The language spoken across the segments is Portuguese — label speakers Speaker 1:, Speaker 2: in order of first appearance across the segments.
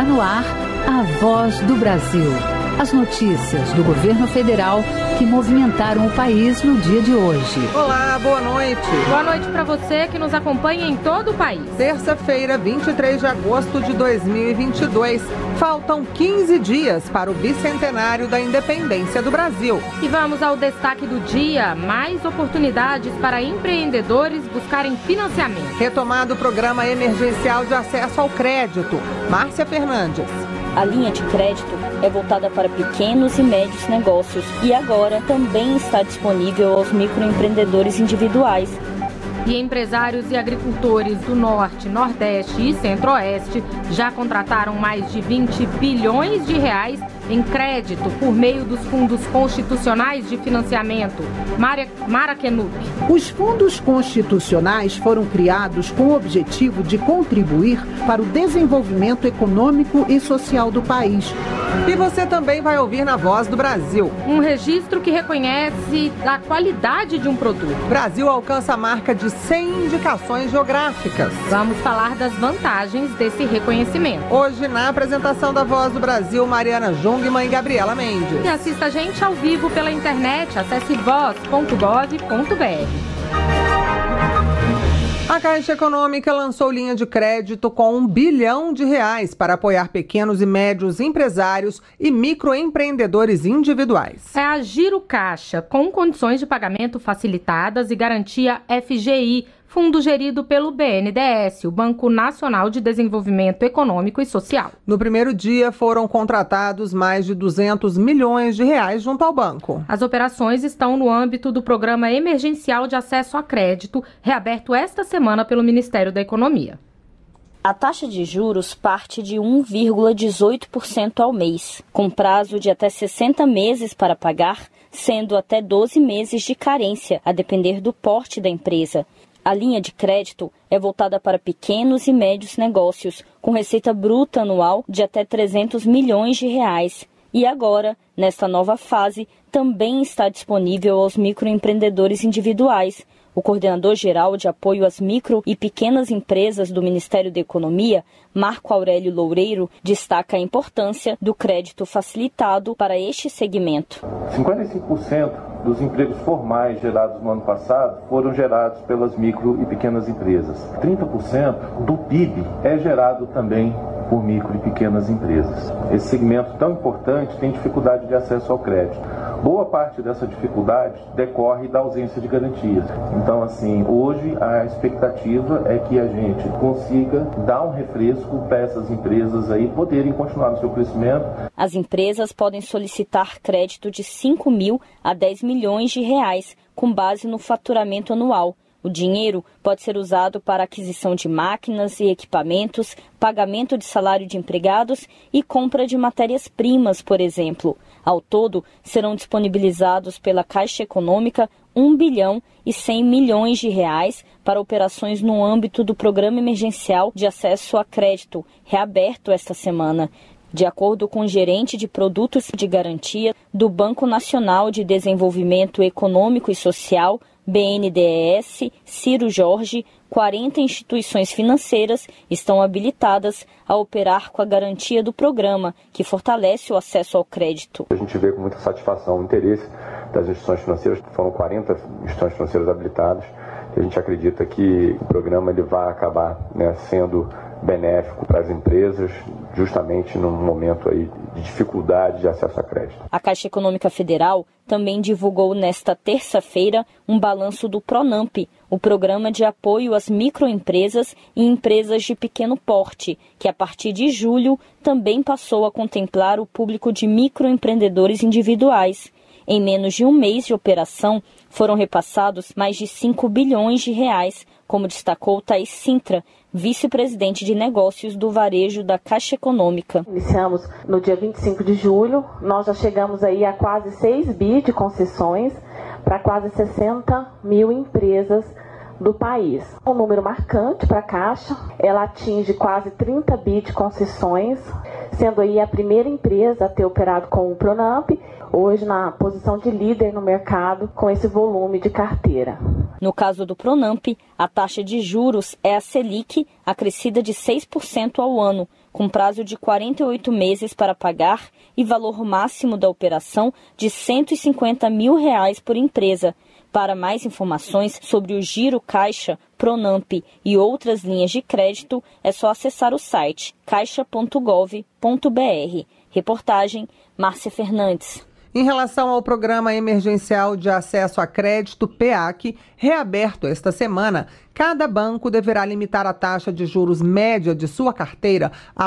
Speaker 1: Está no ar a Voz do Brasil. As notícias do governo federal que movimentaram o país no dia de hoje.
Speaker 2: Olá, boa noite.
Speaker 3: Boa noite para você que nos acompanha em todo o país.
Speaker 2: Terça-feira, 23 de agosto de 2022. Faltam 15 dias para o bicentenário da independência do Brasil.
Speaker 3: E vamos ao destaque do dia. Mais oportunidades para empreendedores buscarem financiamento.
Speaker 2: Retomado o programa emergencial de acesso ao crédito. Márcia Fernandes.
Speaker 4: A linha de crédito é voltada para pequenos e médios negócios e agora também está disponível aos microempreendedores individuais.
Speaker 3: E empresários e agricultores do Norte, Nordeste e Centro-Oeste já contrataram mais de 20 bilhões de reais em crédito por meio dos fundos constitucionais de financiamento. Mara Kenup.
Speaker 5: Os fundos constitucionais foram criados com o objetivo de contribuir para o desenvolvimento econômico e social do país.
Speaker 2: E você também vai ouvir na Voz do Brasil.
Speaker 3: Um registro que reconhece a qualidade de um produto.
Speaker 2: O Brasil alcança a marca de 100 indicações geográficas.
Speaker 3: Vamos falar das vantagens desse reconhecimento.
Speaker 2: Hoje, na apresentação da Voz do Brasil, Mariana Jungmann e Gabriela Mendes.
Speaker 3: E assista a gente ao vivo pela internet. Acesse voz.gov.br.
Speaker 2: A Caixa Econômica lançou linha de crédito com R$1 bilhão para apoiar pequenos e médios empresários e microempreendedores individuais.
Speaker 3: É a Giro Caixa, com condições de pagamento facilitadas e garantia FGI, fundo gerido pelo BNDES, o Banco Nacional de Desenvolvimento Econômico e Social.
Speaker 2: No primeiro dia foram contratados mais de R$200 milhões junto ao banco.
Speaker 3: As operações estão no âmbito do Programa Emergencial de Acesso a Crédito, reaberto esta semana pelo Ministério da Economia.
Speaker 4: A taxa de juros parte de 1,18% ao mês, com prazo de até 60 meses para pagar, sendo até 12 meses de carência, a depender do porte da empresa. A linha de crédito é voltada para pequenos e médios negócios, com receita bruta anual de até R$300 milhões. E agora, nesta nova fase, também está disponível aos microempreendedores individuais. O coordenador-geral de apoio às micro e pequenas empresas do Ministério da Economia, Marco Aurélio Loureiro, destaca a importância do crédito facilitado para este segmento.
Speaker 6: 55% dos empregos formais gerados no ano passado foram gerados pelas micro e pequenas empresas. 30% do PIB é gerado também por micro e pequenas empresas. Esse segmento tão importante tem dificuldade de acesso ao crédito. Boa parte dessa dificuldade decorre da ausência de garantias. Então, assim, hoje a expectativa é que a gente consiga dar um refresco para essas empresas aí poderem continuar no seu crescimento.
Speaker 4: As empresas podem solicitar crédito de 5 mil a 10 milhões de reais, com base no faturamento anual. O dinheiro pode ser usado para aquisição de máquinas e equipamentos, pagamento de salário de empregados e compra de matérias-primas, por exemplo. Ao todo, serão disponibilizados pela Caixa Econômica R$1 bilhão e 100 milhões de reais para operações no âmbito do Programa Emergencial de Acesso a Crédito, reaberto esta semana. De acordo com o gerente de produtos de garantia do Banco Nacional de Desenvolvimento Econômico e Social, BNDES, Ciro Jorge, 40 instituições financeiras estão habilitadas a operar com a garantia do programa, que fortalece o acesso ao crédito.
Speaker 7: A gente vê com muita satisfação o interesse das instituições financeiras, foram 40 instituições financeiras habilitadas, e a gente acredita que o programa ele vai acabar, sendo benéfico para as empresas, justamente num momento aí de dificuldade de acesso a crédito.
Speaker 4: A Caixa Econômica Federal também divulgou nesta terça-feira um balanço do PRONAMP, o Programa de Apoio às Microempresas e Empresas de Pequeno Porte, que a partir de julho também passou a contemplar o público de microempreendedores individuais. Em menos de um mês de operação, foram repassados mais de 5 bilhões de reais, como destacou Thaís Sintra, vice-presidente de negócios do varejo da Caixa Econômica.
Speaker 8: Iniciamos no dia 25 de julho, nós já chegamos aí a quase 6 bi de concessões para quase 60 mil empresas do país. Um número marcante para a Caixa, ela atinge quase 30 bi de concessões, sendo aí a primeira empresa a ter operado com o PRONAMP, hoje na posição de líder no mercado com esse volume de carteira.
Speaker 4: No caso do Pronamp, a taxa de juros é a Selic, acrescida de 6% ao ano, com prazo de 48 meses para pagar e valor máximo da operação de R$ 150 mil por empresa. Para mais informações sobre o Giro Caixa, Pronamp e outras linhas de crédito, é só acessar o site caixa.gov.br. Reportagem, Márcia Fernandes.
Speaker 2: Em relação ao Programa Emergencial de Acesso a Crédito, PEAC, reaberto esta semana, cada banco deverá limitar a taxa de juros média de sua carteira a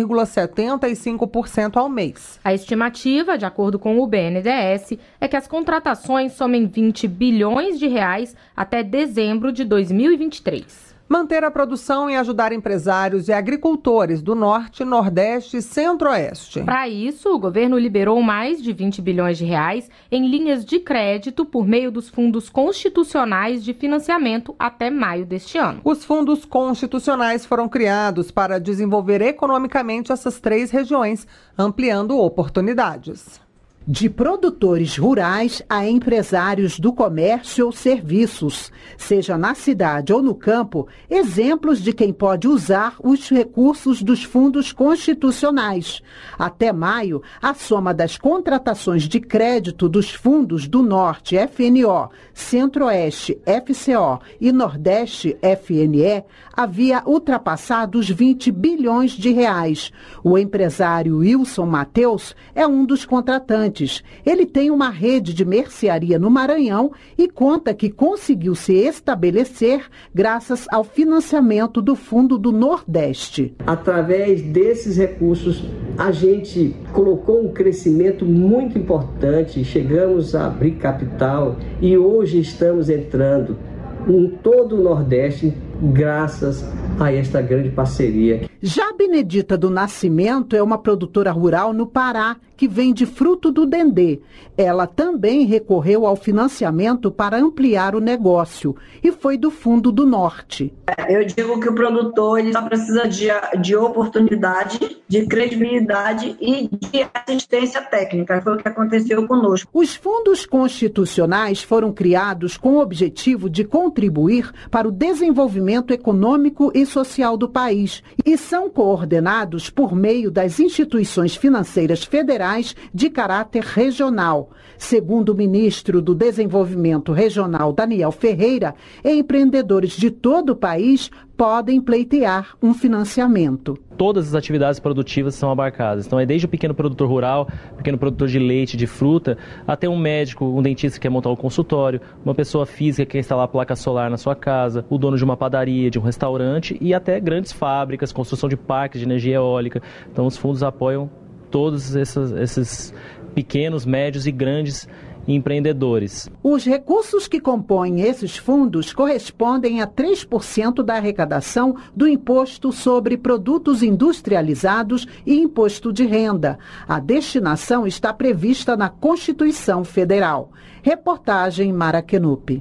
Speaker 2: 1,75% ao mês.
Speaker 3: A estimativa, de acordo com o BNDES, é que as contratações somem 20 bilhões de reais até dezembro de 2023.
Speaker 2: Manter a produção e ajudar empresários e agricultores do Norte, Nordeste e Centro-Oeste.
Speaker 3: Para isso, o governo liberou mais de 20 bilhões de reais em linhas de crédito por meio dos fundos constitucionais de financiamento até maio deste ano.
Speaker 2: Os fundos constitucionais foram criados para desenvolver economicamente essas 3 regiões, ampliando oportunidades.
Speaker 5: De produtores rurais a empresários do comércio ou serviços, seja na cidade ou no campo, exemplos de quem pode usar os recursos dos fundos constitucionais. Até maio, a soma das contratações de crédito dos fundos do Norte, FNO, Centro-Oeste, FCO e Nordeste, FNE, havia ultrapassado os 20 bilhões de reais. O empresário Wilson Mateus é um dos contratantes. Ele tem uma rede de mercearia no Maranhão e conta que conseguiu se estabelecer graças ao financiamento do Fundo do Nordeste.
Speaker 9: Através desses recursos, a gente colocou um crescimento muito importante, chegamos a abrir capital e hoje estamos entrando em todo o Nordeste graças a esta grande parceria.
Speaker 5: Já Benedita do Nascimento é uma produtora rural no Pará que vende fruto do dendê. Ela também recorreu ao financiamento para ampliar o negócio e foi do Fundo do Norte.
Speaker 10: Eu digo que o produtor ele só precisa de oportunidade, de credibilidade e de assistência técnica. Foi o que aconteceu conosco.
Speaker 5: Os fundos constitucionais foram criados com o objetivo de contribuir para o desenvolvimento econômico e social do país e são coordenados por meio das instituições financeiras federais de caráter regional. Segundo o ministro do Desenvolvimento Regional, Daniel Ferreira, empreendedores de todo o país podem pleitear um financiamento.
Speaker 11: Todas as atividades produtivas são abarcadas. Então é desde o pequeno produtor rural, pequeno produtor de leite, de fruta, até um médico, um dentista que quer montar um consultório, uma pessoa física que quer instalar placa solar na sua casa, o dono de uma padaria, de um restaurante e até grandes fábricas, construção de parques de energia eólica. Então os fundos apoiam todos esses pequenos, médios e grandes empreendedores.
Speaker 5: Os recursos que compõem esses fundos correspondem a 3% da arrecadação do Imposto sobre Produtos Industrializados e Imposto de Renda. A destinação está prevista na Constituição Federal. Reportagem Mara Kenup.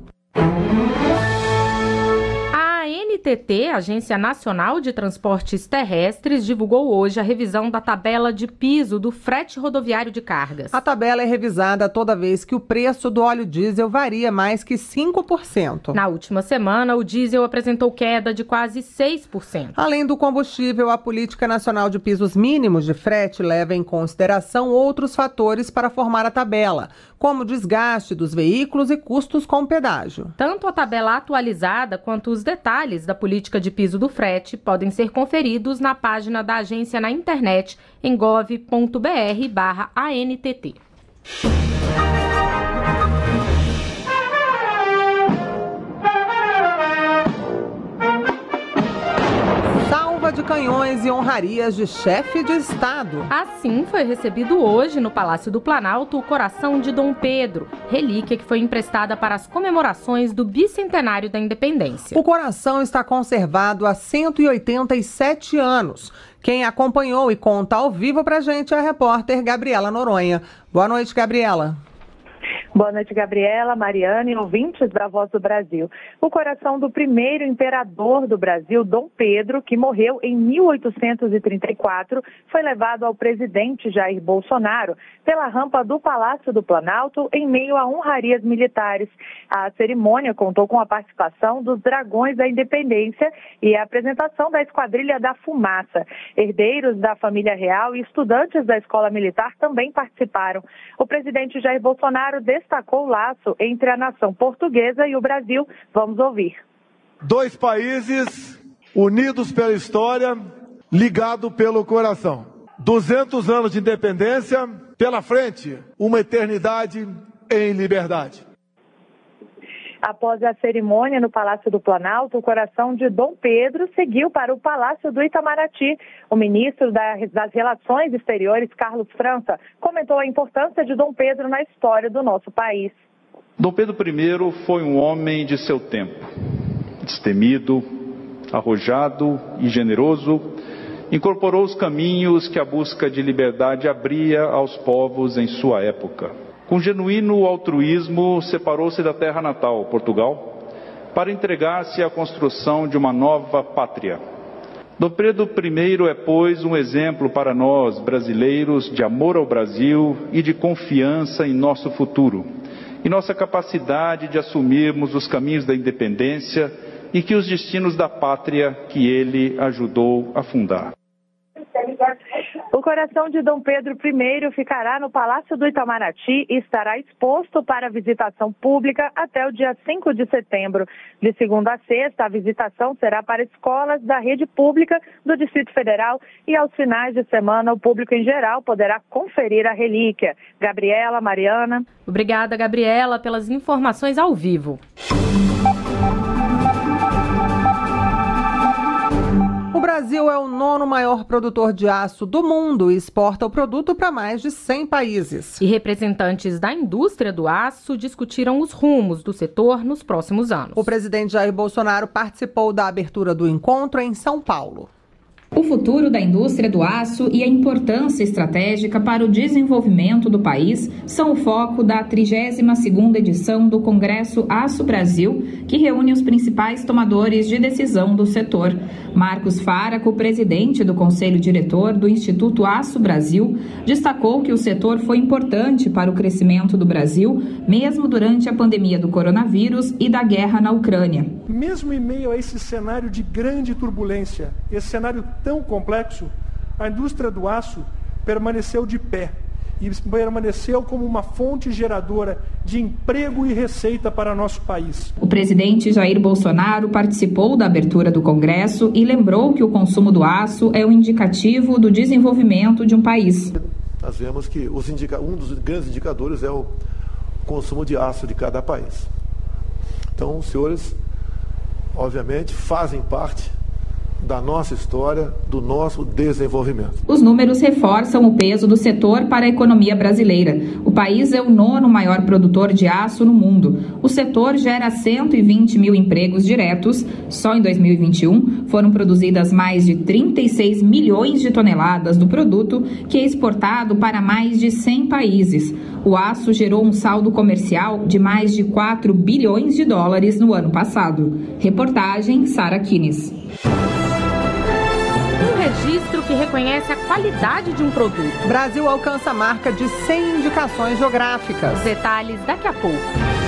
Speaker 3: A ANTT, Agência Nacional de Transportes Terrestres, divulgou hoje a revisão da tabela de piso do frete rodoviário de cargas.
Speaker 2: A tabela é revisada toda vez que o preço do óleo diesel varia mais que 5%.
Speaker 3: Na última semana, o diesel apresentou queda de quase 6%.
Speaker 2: Além do combustível, a Política Nacional de Pisos Mínimos de Frete leva em consideração outros fatores para formar a tabela, como o desgaste dos veículos e custos com pedágio.
Speaker 3: Tanto a tabela atualizada quanto os detalhes da política de piso do frete podem ser conferidos na página da agência na internet em gov.br/ANTT.
Speaker 2: De canhões e honrarias de chefe de Estado.
Speaker 3: Assim foi recebido hoje no Palácio do Planalto o coração de Dom Pedro, relíquia que foi emprestada para as comemorações do bicentenário da independência.
Speaker 2: O coração está conservado há 187 anos. Quem acompanhou e conta ao vivo pra gente é a repórter Gabriela Noronha. Boa noite, Gabriela.
Speaker 12: Boa noite, Gabriela, Mariana e ouvintes da Voz do Brasil. O coração do primeiro imperador do Brasil, Dom Pedro, que morreu em 1834, foi levado ao presidente Jair Bolsonaro pela rampa do Palácio do Planalto em meio a honrarias militares. A cerimônia contou com a participação dos Dragões da Independência e a apresentação da Esquadrilha da Fumaça. Herdeiros da família real e estudantes da Escola Militar também participaram. O presidente Jair Bolsonaro destacou o laço entre a nação portuguesa e o Brasil. Vamos ouvir.
Speaker 13: 2 países unidos pela história, ligados pelo coração. 200 anos de independência, pela frente, uma eternidade em liberdade.
Speaker 12: Após a cerimônia no Palácio do Planalto, o coração de Dom Pedro seguiu para o Palácio do Itamaraty. O ministro das Relações Exteriores, Carlos França, comentou a importância de Dom Pedro na história do nosso país.
Speaker 14: Dom Pedro I foi um homem de seu tempo, destemido, arrojado e generoso. Incorporou os caminhos que a busca de liberdade abria aos povos em sua época. Com genuíno altruísmo, separou-se da terra natal, Portugal, para entregar-se à construção de uma nova pátria. Dom Pedro I é, pois, um exemplo para nós, brasileiros, de amor ao Brasil e de confiança em nosso futuro, e nossa capacidade de assumirmos os caminhos da independência e que os destinos da pátria que ele ajudou a fundar.
Speaker 12: O coração de Dom Pedro I ficará no Palácio do Itamaraty e estará exposto para visitação pública até o dia 5 de setembro. De segunda a sexta, a visitação será para escolas da rede pública do Distrito Federal e aos finais de semana o público em geral poderá conferir a relíquia. Gabriela, Mariana.
Speaker 3: Obrigada, Gabriela, pelas informações ao vivo.
Speaker 2: O Brasil é o 9º maior produtor de aço do mundo e exporta o produto para mais de 100 países.
Speaker 3: E representantes da indústria do aço discutiram os rumos do setor nos próximos anos.
Speaker 2: O presidente Jair Bolsonaro participou da abertura do encontro em São Paulo.
Speaker 15: O futuro da indústria do aço e a importância estratégica para o desenvolvimento do país são o foco da 32ª edição do Congresso Aço Brasil, que reúne os principais tomadores de decisão do setor. Marcos Faraco, presidente do Conselho Diretor do Instituto Aço Brasil, destacou que o setor foi importante para o crescimento do Brasil, mesmo durante a pandemia do coronavírus e da guerra na Ucrânia.
Speaker 16: Mesmo em meio a esse cenário de grande turbulência, esse cenário tão complexo, a indústria do aço permaneceu de pé e permaneceu como uma fonte geradora de emprego e receita para nosso país.
Speaker 15: O presidente Jair Bolsonaro participou da abertura do Congresso e lembrou que o consumo do aço é um indicativo do desenvolvimento de um país.
Speaker 17: Nós vemos que um dos grandes indicadores é o consumo de aço de cada país. Então, os senhores, obviamente, fazem parte da nossa história, do nosso desenvolvimento.
Speaker 15: Os números reforçam o peso do setor para a economia brasileira. O país é o 9º maior produtor de aço no mundo. O setor gera 120 mil empregos diretos. Só em 2021 foram produzidas mais de 36 milhões de toneladas do produto, que é exportado para mais de 100 países. O aço gerou um saldo comercial de mais de 4 bilhões de dólares no ano passado. Reportagem Sara Kines.
Speaker 3: Registro que reconhece a qualidade de um produto.
Speaker 2: O Brasil alcança a marca de 100 indicações geográficas.
Speaker 3: Os detalhes daqui a pouco.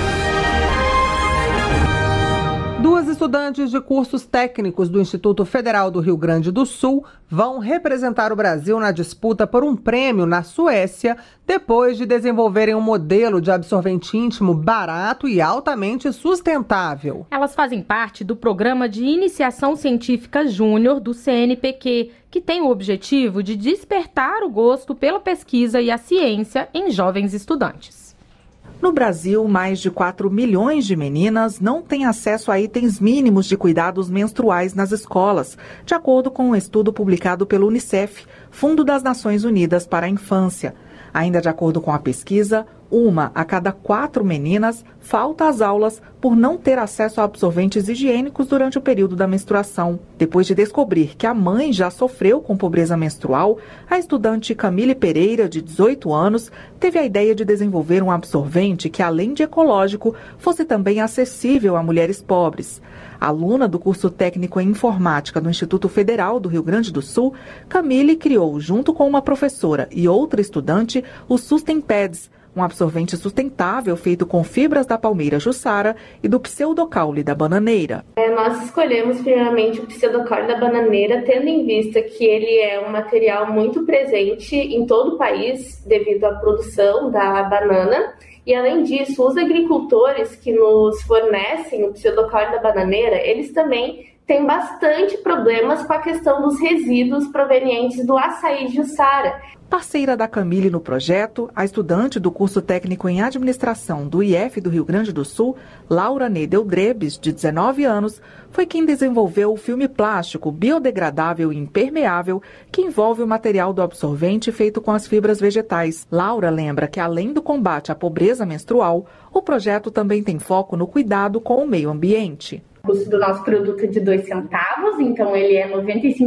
Speaker 2: 2 estudantes de cursos técnicos do Instituto Federal do Rio Grande do Sul vão representar o Brasil na disputa por um prêmio na Suécia, depois de desenvolverem um modelo de absorvente íntimo barato e altamente sustentável.
Speaker 3: Elas fazem parte do Programa de Iniciação Científica Júnior do CNPq, que tem o objetivo de despertar o gosto pela pesquisa e a ciência em jovens estudantes.
Speaker 18: No Brasil, mais de 4 milhões de meninas não têm acesso a itens mínimos de cuidados menstruais nas escolas, de acordo com um estudo publicado pelo Unicef, Fundo das Nações Unidas para a Infância. Ainda de acordo com a pesquisa, 1 a cada 4 meninas falta às aulas por não ter acesso a absorventes higiênicos durante o período da menstruação. Depois de descobrir que a mãe já sofreu com pobreza menstrual, a estudante Camille Pereira, de 18 anos, teve a ideia de desenvolver um absorvente que, além de ecológico, fosse também acessível a mulheres pobres. Aluna do curso técnico em informática do Instituto Federal do Rio Grande do Sul, Camille criou, junto com uma professora e outra estudante, o Sustenpads, um absorvente sustentável feito com fibras da palmeira jussara e do pseudocaule da bananeira.
Speaker 19: Nós escolhemos primeiramente o pseudocaule da bananeira, tendo em vista que ele é um material muito presente em todo o país devido à produção da banana. E além disso, os agricultores que nos fornecem o pseudocaule da bananeira, eles também têm bastante problemas com a questão dos resíduos provenientes do açaí jussara.
Speaker 18: Parceira da Camille no projeto, a estudante do curso técnico em administração do IF do Rio Grande do Sul, Laura Nedel Drebes, de 19 anos, foi quem desenvolveu o filme plástico biodegradável e impermeável que envolve o material do absorvente feito com as fibras vegetais. Laura lembra que, além do combate à pobreza menstrual, o projeto também tem foco no cuidado com o meio ambiente.
Speaker 19: O custo do nosso produto é de 2 centavos, então ele é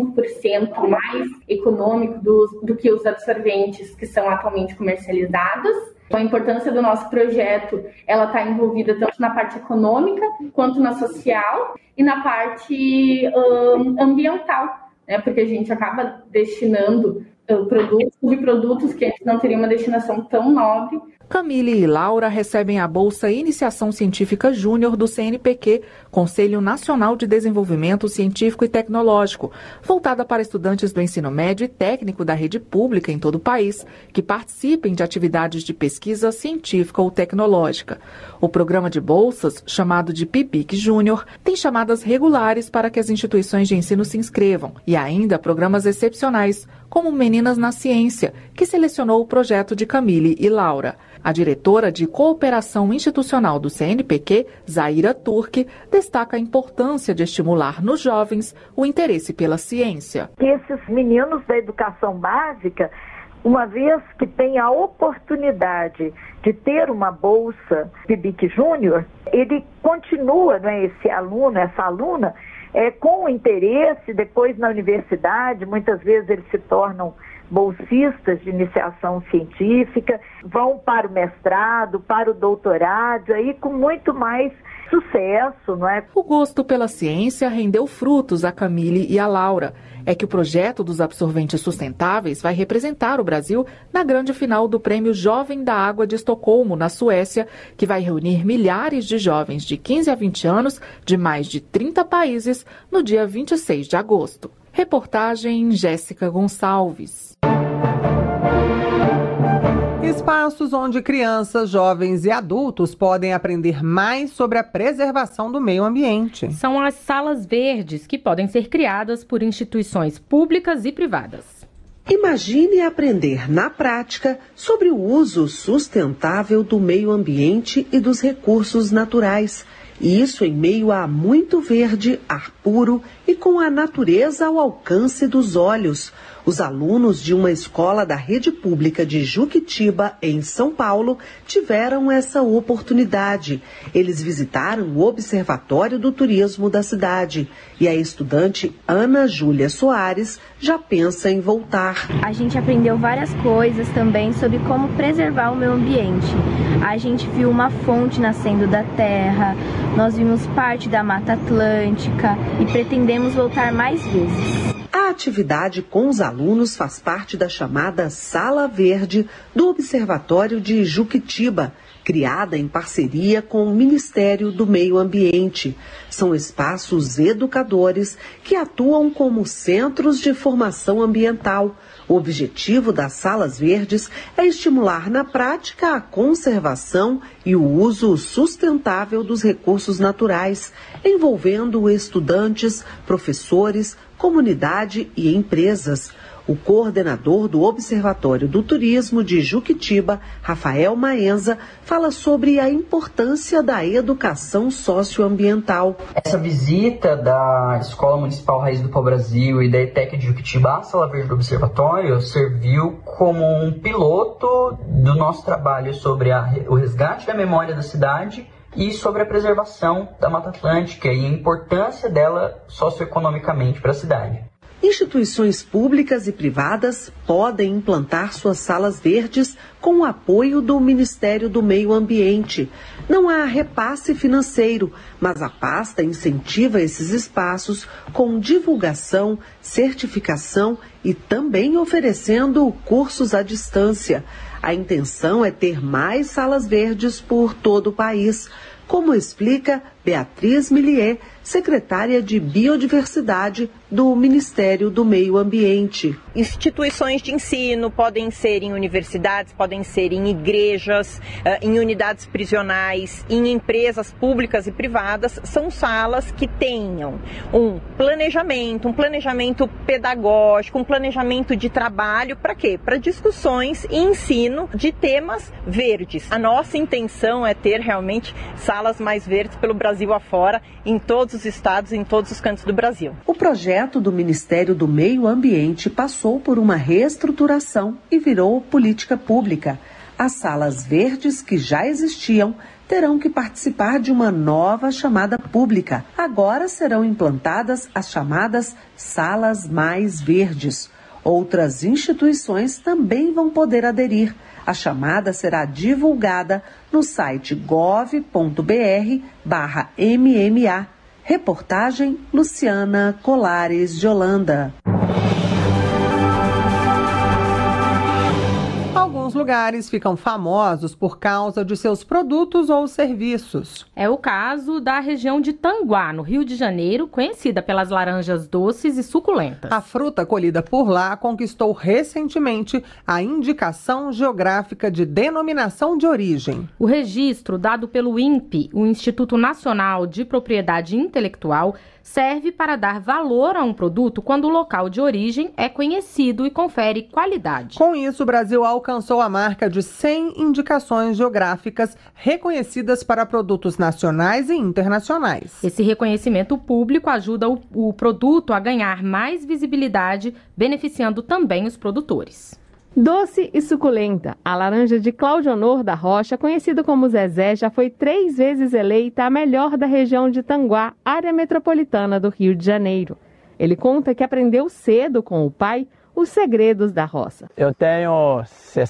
Speaker 19: 95% mais econômico do que os absorventes que são atualmente comercializados. Então, a importância do nosso projeto, ela está envolvida tanto na parte econômica, quanto na social e na parte ambiental, né? Porque a gente acaba destinando subprodutos que antes não teriam uma destinação tão nobre.
Speaker 18: Camille e Laura recebem a Bolsa Iniciação Científica Júnior do CNPq, Conselho Nacional de Desenvolvimento Científico e Tecnológico, voltada para estudantes do ensino médio e técnico da rede pública em todo o país, que participem de atividades de pesquisa científica ou tecnológica. O programa de bolsas, chamado de PIBIC Júnior, tem chamadas regulares para que as instituições de ensino se inscrevam, e ainda programas excepcionais, como Meninas na Ciência, que selecionou o projeto de Camille e Laura. A diretora de Cooperação Institucional do CNPq, Zaira Turk, destaca a importância de estimular nos jovens o interesse pela ciência.
Speaker 20: Esses meninos da educação básica, uma vez que têm a oportunidade de ter uma bolsa PIBIC Júnior, ele continua, né, esse aluno, essa aluna, com interesse, depois na universidade, muitas vezes eles se tornam bolsistas de iniciação científica, vão para o mestrado, para o doutorado, aí com muito mais sucesso, não é?
Speaker 18: O gosto pela ciência rendeu frutos a Camille e a Laura. É que o projeto dos absorventes sustentáveis vai representar o Brasil na grande final do Prêmio Jovem da Água de Estocolmo, na Suécia, que vai reunir milhares de jovens de 15 a 20 anos de mais de 30 países no dia 26 de agosto. Reportagem Jéssica Gonçalves.
Speaker 2: Espaços onde crianças, jovens e adultos podem aprender mais sobre a preservação do meio ambiente.
Speaker 3: São as salas verdes, que podem ser criadas por instituições públicas e privadas.
Speaker 21: Imagine aprender na prática sobre o uso sustentável do meio ambiente e dos recursos naturais. E isso em meio a muito verde, ar puro e com a natureza ao alcance dos olhos. Os alunos de uma escola da rede pública de Juquitiba, em São Paulo, tiveram essa oportunidade. Eles visitaram o Observatório do Turismo da cidade. E a estudante Ana Júlia Soares já pensa em voltar.
Speaker 22: A gente aprendeu várias coisas também sobre como preservar o meio ambiente. A gente viu uma fonte nascendo da terra, nós vimos parte da Mata Atlântica e pretendemos voltar mais vezes.
Speaker 21: A atividade com os alunos faz parte da chamada Sala Verde do Observatório de Juquitiba, criada em parceria com o Ministério do Meio Ambiente. São espaços educadores que atuam como centros de formação ambiental. O objetivo das salas verdes é estimular na prática a conservação e o uso sustentável dos recursos naturais, envolvendo estudantes, professores, comunidade e empresas. O coordenador do Observatório do Turismo de Juquitiba, Rafael Maenza, fala sobre a importância da educação socioambiental.
Speaker 1: Essa visita da Escola Municipal Raiz do Pau-Brasil e da ETEC de Juquitiba à Sala Verde do Observatório serviu como um piloto do nosso trabalho sobre o resgate da memória da cidade e sobre a preservação da Mata Atlântica e a importância dela socioeconomicamente para a cidade.
Speaker 21: Instituições públicas e privadas podem implantar suas salas verdes com o apoio do Ministério do Meio Ambiente. Não há repasse financeiro, mas a pasta incentiva esses espaços com divulgação, certificação e também oferecendo cursos à distância. A intenção é ter mais salas verdes por todo o país, como explica Beatriz Millier, secretária de Biodiversidade do Ministério do Meio Ambiente.
Speaker 6: Instituições de ensino podem ser em universidades, podem ser em igrejas, em unidades prisionais, em empresas públicas e privadas. São salas que tenham um planejamento pedagógico, um planejamento de trabalho. Para quê? Para discussões e ensino de temas verdes. A nossa intenção é ter realmente salas mais verdes pelo Brasil afora, em todos os estados, em todos os cantos do Brasil.
Speaker 21: O projeto do Ministério do Meio Ambiente passou por uma reestruturação e virou política pública. As salas verdes que já existiam terão que participar de uma nova chamada pública. Agora serão implantadas as chamadas salas mais verdes. Outras instituições também vão poder aderir. A chamada será divulgada no site gov.br/MMA. Reportagem Luciana Colares de Holanda.
Speaker 2: Alguns lugares ficam famosos por causa de seus produtos ou serviços.
Speaker 3: É o caso da região de Tanguá, no Rio de Janeiro, conhecida pelas laranjas doces e suculentas.
Speaker 2: A fruta colhida por lá conquistou recentemente a indicação geográfica de denominação de origem.
Speaker 3: O registro dado pelo INPE, o Instituto Nacional de Propriedade Intelectual, serve para dar valor a um produto quando o local de origem é conhecido e confere qualidade.
Speaker 2: Com isso, o Brasil alcançou a marca de 100 indicações geográficas reconhecidas para produtos nacionais e internacionais.
Speaker 3: Esse reconhecimento público ajuda o produto a ganhar mais visibilidade, beneficiando também os produtores.
Speaker 23: Doce e suculenta, a laranja de Cláudio Honor da Rocha, conhecido como Zezé, já foi 3 vezes eleita a melhor da região de Tanguá, área metropolitana do Rio de Janeiro. Ele conta que aprendeu cedo com o pai os segredos da roça.
Speaker 24: Eu tenho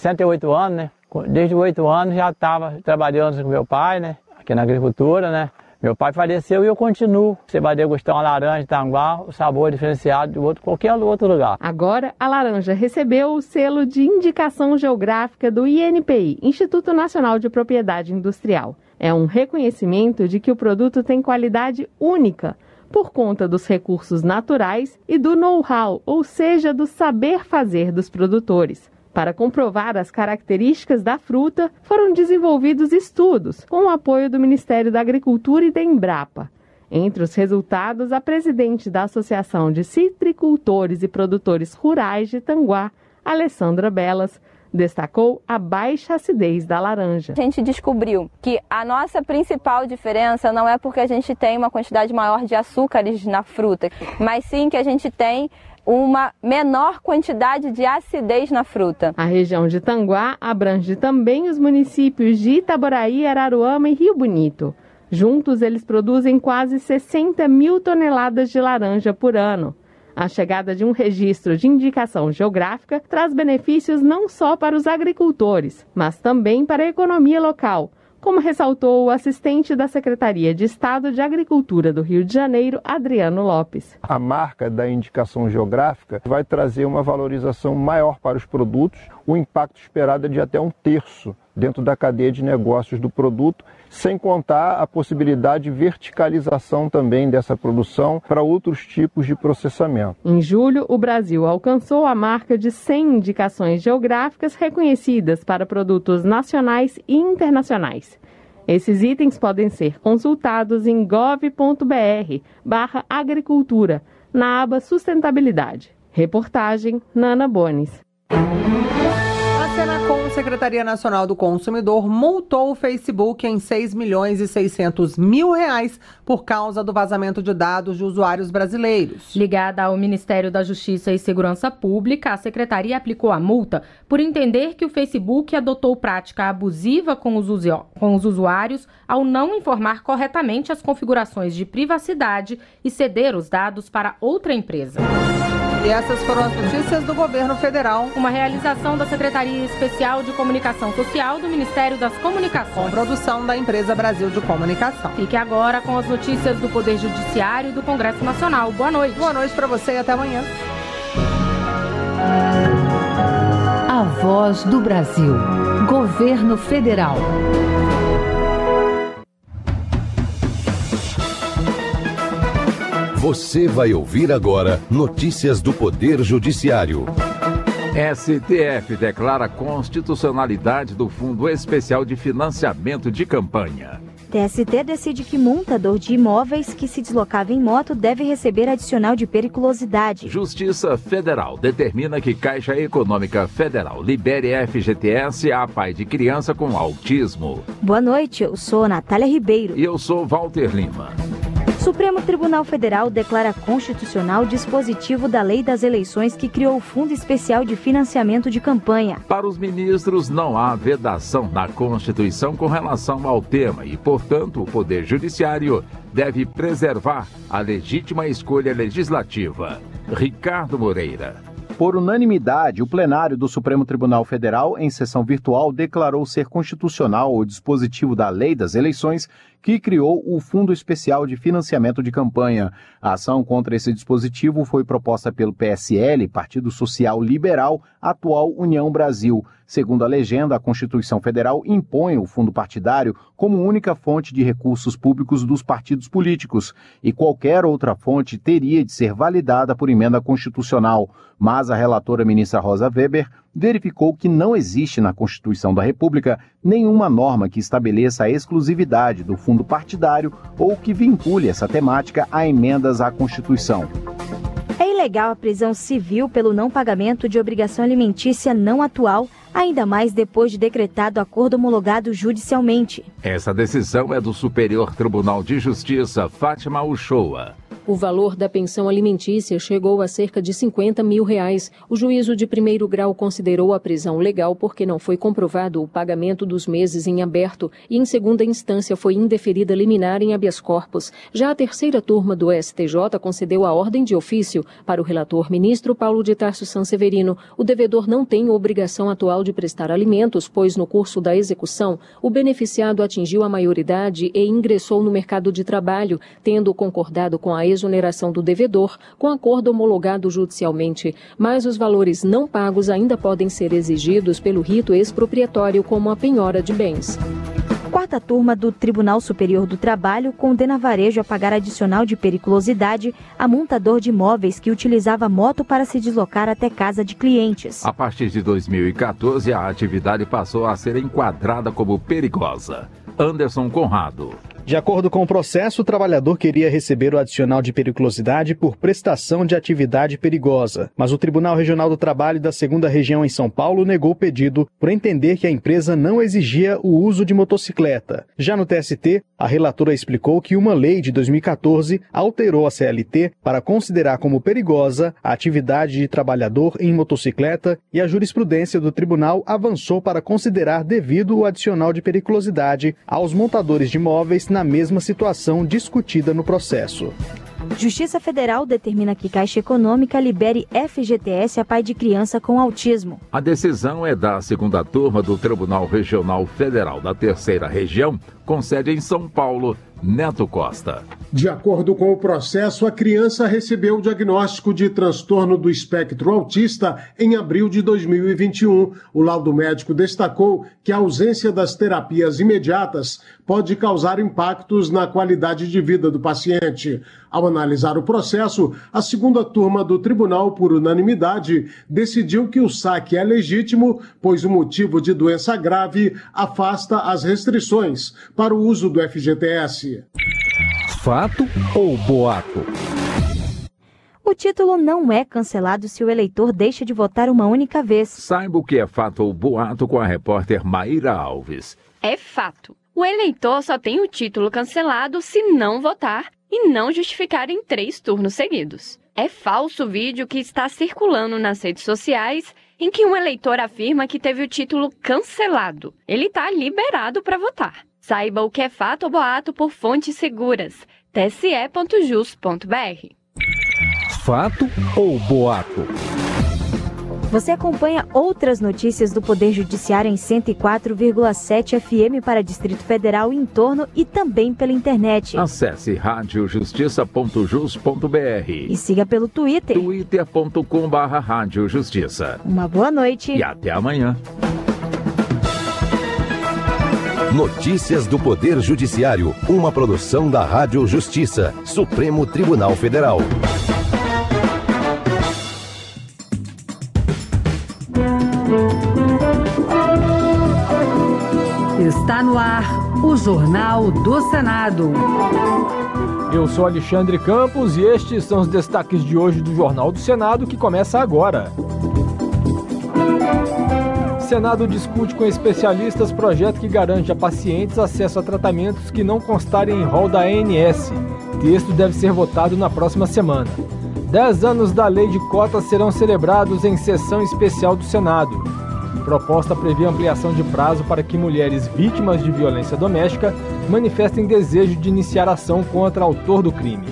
Speaker 24: 68 anos, né? Desde 8 anos já estava trabalhando com meu pai, né? Aqui na agricultura, né? Meu pai faleceu e eu continuo. Você vai degustar uma laranja de Tanguá, o sabor é diferenciado de qualquer outro lugar.
Speaker 23: Agora, a laranja recebeu o selo de indicação geográfica do INPI, Instituto Nacional de Propriedade Industrial. É um reconhecimento de que o produto tem qualidade única, por conta dos recursos naturais e do know-how, ou seja, do saber fazer dos produtores. Para comprovar as características da fruta, foram desenvolvidos estudos com o apoio do Ministério da Agricultura e da Embrapa. Entre os resultados, a presidente da Associação de Citricultores e Produtores Rurais de Tanguá, Alessandra Belas, destacou a baixa acidez da laranja.
Speaker 25: A gente descobriu que a nossa principal diferença não é porque a gente tem uma quantidade maior de açúcares na fruta, mas sim que a gente tem uma menor quantidade de acidez na fruta.
Speaker 23: A região de Tanguá abrange também os municípios de Itaboraí, Araruama e Rio Bonito. Juntos, eles produzem quase 60 mil toneladas de laranja por ano. A chegada de um registro de indicação geográfica traz benefícios não só para os agricultores, mas também para a economia local, como ressaltou o assistente da Secretaria de Estado de Agricultura do Rio de Janeiro, Adriano Lopes.
Speaker 26: A marca da indicação geográfica vai trazer uma valorização maior para os produtos, o impacto esperado é de até 1/3 dentro da cadeia de negócios do produto, sem contar a possibilidade de verticalização também dessa produção para outros tipos de processamento.
Speaker 23: Em julho, o Brasil alcançou a marca de 100 indicações geográficas reconhecidas para produtos nacionais e internacionais. Esses itens podem ser consultados em gov.br/agricultura, na aba Sustentabilidade. Reportagem Nana Bones.
Speaker 2: A Senacom, Secretaria Nacional do Consumidor, multou o Facebook em R$6.600.000 por causa do vazamento de dados de usuários brasileiros.
Speaker 3: Ligada ao Ministério da Justiça e Segurança Pública, a secretaria aplicou a multa por entender que o Facebook adotou prática abusiva com os usuários ao não informar corretamente as configurações de privacidade e ceder os dados para outra empresa.
Speaker 2: E essas foram as notícias do governo federal.
Speaker 3: Uma realização da Secretaria Especial de Comunicação Social do Ministério das Comunicações.
Speaker 2: Com produção da Empresa Brasil de Comunicação.
Speaker 3: Fique agora com as notícias do Poder Judiciário e do Congresso Nacional. Boa noite.
Speaker 2: Boa noite para você e até amanhã.
Speaker 4: A Voz do Brasil. Governo Federal.
Speaker 7: Você vai ouvir agora notícias do Poder Judiciário.
Speaker 8: STF declara constitucionalidade do Fundo Especial de Financiamento de Campanha.
Speaker 9: TST decide que montador de imóveis que se deslocava em moto deve receber adicional de periculosidade.
Speaker 8: Justiça Federal determina que Caixa Econômica Federal libere FGTS a pai de criança com autismo.
Speaker 9: Boa noite, eu sou Natália Ribeiro.
Speaker 8: E eu sou Walter Lima.
Speaker 9: Supremo Tribunal Federal declara constitucional dispositivo da Lei das Eleições que criou o Fundo Especial de Financiamento de Campanha.
Speaker 8: Para os ministros, não há vedação na Constituição com relação ao tema e, portanto, o Poder Judiciário deve preservar a legítima escolha legislativa. Ricardo Moreira.
Speaker 10: Por unanimidade, o plenário do Supremo Tribunal Federal, em sessão virtual, declarou ser constitucional o dispositivo da Lei das Eleições que criou o Fundo Especial de Financiamento de Campanha. A ação contra esse dispositivo foi proposta pelo PSL, Partido Social Liberal, atual União Brasil. Segundo a legenda, a Constituição Federal impõe o fundo partidário como única fonte de recursos públicos dos partidos políticos, e qualquer outra fonte teria de ser validada por emenda constitucional. Mas a relatora ministra Rosa Weber verificou que não existe na Constituição da República nenhuma norma que estabeleça a exclusividade do fundo partidário ou que vincule essa temática a emendas à Constituição.
Speaker 9: É ilegal a prisão civil pelo não pagamento de obrigação alimentícia não atual, ainda mais depois de decretado acordo homologado judicialmente.
Speaker 8: Essa decisão é do Superior Tribunal de Justiça, Fátima Uchoa.
Speaker 11: O valor da pensão alimentícia chegou a cerca de R$50 mil. O juízo de primeiro grau considerou a prisão legal porque não foi comprovado o pagamento dos meses em aberto e, em segunda instância, foi indeferida liminar em habeas corpus. Já a terceira turma do STJ concedeu a ordem de ofício. Para o relator ministro Paulo de Tarso Sanseverino, o devedor não tem obrigação atual de prestar alimentos, pois no curso da execução, o beneficiado atingiu a maioridade e ingressou no mercado de trabalho, tendo concordado com a exoneração do devedor, com acordo homologado judicialmente, mas os valores não pagos ainda podem ser exigidos pelo rito expropriatório, como a penhora de bens.
Speaker 9: Quarta turma do Tribunal Superior do Trabalho condena varejo a pagar adicional de periculosidade a montador de imóveis que utilizava moto para se deslocar até casa de clientes.
Speaker 8: A partir de 2014, a atividade passou a ser enquadrada como perigosa. Anderson Conrado.
Speaker 27: De acordo com o processo, o trabalhador queria receber o adicional de periculosidade por prestação de atividade perigosa, mas o Tribunal Regional do Trabalho da 2ª Região em São Paulo negou o pedido por entender que a empresa não exigia o uso de motocicleta. Já no TST, a relatora explicou que uma lei de 2014 alterou a CLT para considerar como perigosa a atividade de trabalhador em motocicleta e a jurisprudência do tribunal avançou para considerar devido o adicional de periculosidade aos montadores de imóveis na mesma situação discutida no processo.
Speaker 9: Justiça Federal determina que Caixa Econômica libere FGTS a pai de criança com autismo.
Speaker 8: A decisão é da 2ª turma do Tribunal Regional Federal da 3ª Região, com sede em São Paulo. Neto Costa.
Speaker 28: De acordo com o processo, a criança recebeu o diagnóstico de transtorno do espectro autista em abril de 2021. O laudo médico destacou que a ausência das terapias imediatas pode causar impactos na qualidade de vida do paciente. Ao analisar o processo, a 2ª turma do tribunal, por unanimidade, decidiu que o saque é legítimo, pois o motivo de doença grave afasta as restrições para o uso do FGTS.
Speaker 29: Fato ou boato?
Speaker 9: O título não é cancelado se o eleitor deixa de votar uma única vez.
Speaker 8: Saiba o que é fato ou boato com a repórter Maíra Alves.
Speaker 5: É fato. O eleitor só tem o título cancelado se não votar e não justificar em 3 turnos seguidos. É falso o vídeo que está circulando nas redes sociais em que um eleitor afirma que teve o título cancelado. Ele está liberado para votar. Saiba o que é fato ou boato por fontes seguras. tse.jus.br.
Speaker 12: Fato ou boato?
Speaker 9: Você acompanha outras notícias do Poder Judiciário em 104,7 FM para Distrito Federal e entorno e também pela internet.
Speaker 8: Acesse radiojustiça.jus.br
Speaker 9: e siga pelo Twitter.
Speaker 8: twitter.com/radiojustiça.
Speaker 9: Uma boa noite
Speaker 8: e até amanhã.
Speaker 7: Notícias do Poder Judiciário, uma produção da Rádio Justiça, Supremo Tribunal Federal.
Speaker 13: Está no ar o Jornal do Senado.
Speaker 14: Eu sou Alexandre Campos e estes são os destaques de hoje do Jornal do Senado, que começa agora. Senado discute com especialistas projeto que garante a pacientes acesso a tratamentos que não constarem em rol da ANS. Texto deve ser votado na próxima semana. 10 anos da lei de cotas serão celebrados em sessão especial do Senado. Proposta prevê ampliação de prazo para que mulheres vítimas de violência doméstica manifestem desejo de iniciar ação contra o autor do crime.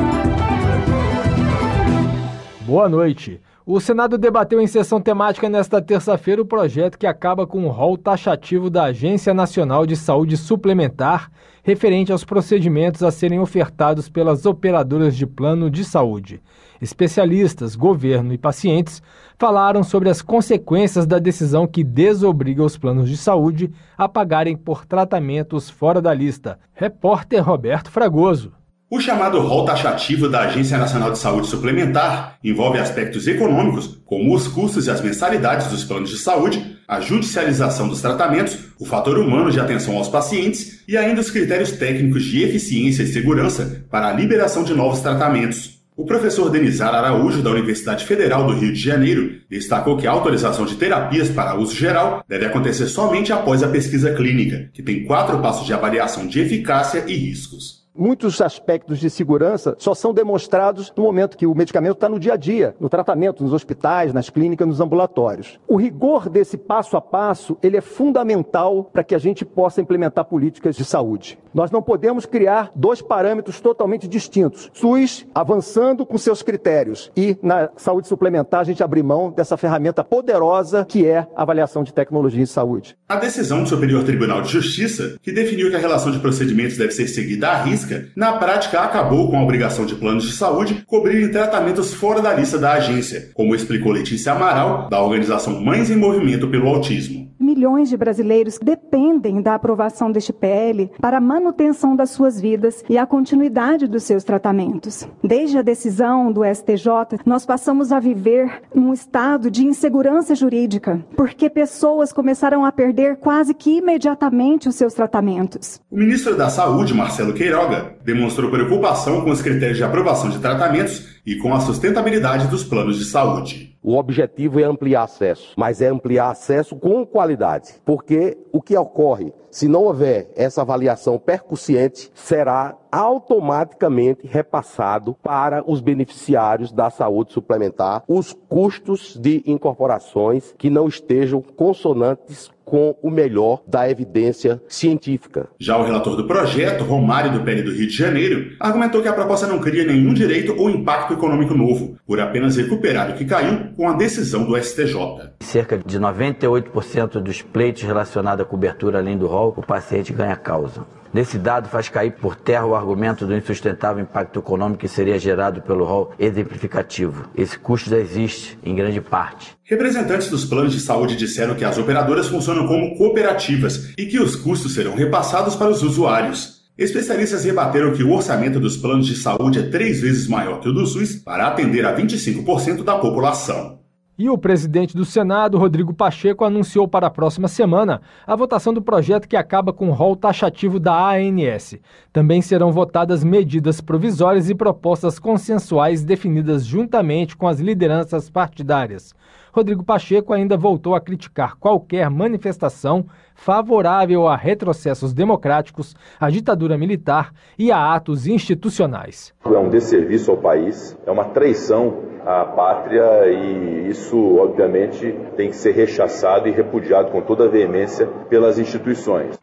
Speaker 14: Boa noite. O Senado debateu em sessão temática nesta terça-feira o projeto que acaba com o rol taxativo da Agência Nacional de Saúde Suplementar, referente aos procedimentos a serem ofertados pelas operadoras de plano de saúde. Especialistas, governo e pacientes falaram sobre as consequências da decisão que desobriga os planos de saúde a pagarem por tratamentos fora da lista. Repórter Roberto Fragoso.
Speaker 15: O chamado rol taxativo da Agência Nacional de Saúde Suplementar envolve aspectos econômicos, como os custos e as mensalidades dos planos de saúde, a judicialização dos tratamentos, o fator humano de atenção aos pacientes e ainda os critérios técnicos de eficiência e segurança para a liberação de novos tratamentos. O professor Denizar Araújo, da Universidade Federal do Rio de Janeiro, destacou que a autorização de terapias para uso geral deve acontecer somente após a pesquisa clínica, que tem 4 passos de avaliação de eficácia e riscos.
Speaker 26: Muitos aspectos de segurança só são demonstrados no momento que o medicamento está no dia a dia, no tratamento, nos hospitais, nas clínicas, nos ambulatórios. O rigor desse passo a passo, ele é fundamental para que a gente possa implementar políticas de saúde. Nós não podemos criar 2 parâmetros totalmente distintos. SUS avançando com seus critérios e na saúde suplementar a gente abrir mão dessa ferramenta poderosa que é a avaliação de tecnologia em saúde.
Speaker 15: A decisão do Superior Tribunal de Justiça, que definiu que a relação de procedimentos deve ser seguida à risca, na prática acabou com a obrigação de planos de saúde cobrirem tratamentos fora da lista da agência, como explicou Letícia Amaral, da organização Mães em Movimento pelo Autismo.
Speaker 16: Milhões de brasileiros dependem da aprovação deste PL para a manutenção das suas vidas e a continuidade dos seus tratamentos. Desde a decisão do STJ, nós passamos a viver num estado de insegurança jurídica, porque pessoas começaram a perder quase que imediatamente os seus tratamentos.
Speaker 15: O ministro da Saúde, Marcelo Queiroga, demonstrou preocupação com os critérios de aprovação de tratamentos e com a sustentabilidade dos planos de saúde.
Speaker 17: O objetivo é ampliar acesso, mas é ampliar acesso com qualidade, porque o que ocorre, se não houver essa avaliação percussiente, será automaticamente repassado para os beneficiários da saúde suplementar os custos de incorporações que não estejam consonantes com o melhor da evidência científica.
Speaker 15: Já o relator do projeto, Romário do PL do Rio de Janeiro, argumentou que a proposta não cria nenhum direito ou impacto econômico novo, por apenas recuperar o que caiu com a decisão do STJ.
Speaker 19: Cerca de 98% dos pleitos relacionados à cobertura além do rol, o paciente ganha causa. Nesse dado faz cair por terra o argumento do insustentável impacto econômico que seria gerado pelo rol exemplificativo. Esse custo já existe, em grande parte.
Speaker 15: Representantes dos planos de saúde disseram que as operadoras funcionam como cooperativas e que os custos serão repassados para os usuários. Especialistas rebateram que o orçamento dos planos de saúde é 3 vezes maior que o do SUS para atender a 25% da população.
Speaker 14: E o presidente do Senado, Rodrigo Pacheco, anunciou para a próxima semana a votação do projeto que acaba com o rol taxativo da ANS. Também serão votadas medidas provisórias e propostas consensuais definidas juntamente com as lideranças partidárias. Rodrigo Pacheco ainda voltou a criticar qualquer manifestação favorável a retrocessos democráticos, à ditadura militar e a atos institucionais.
Speaker 1: É um desserviço ao país, é uma traição à pátria e isso, obviamente, tem que ser rechaçado e repudiado com toda a veemência pelas instituições.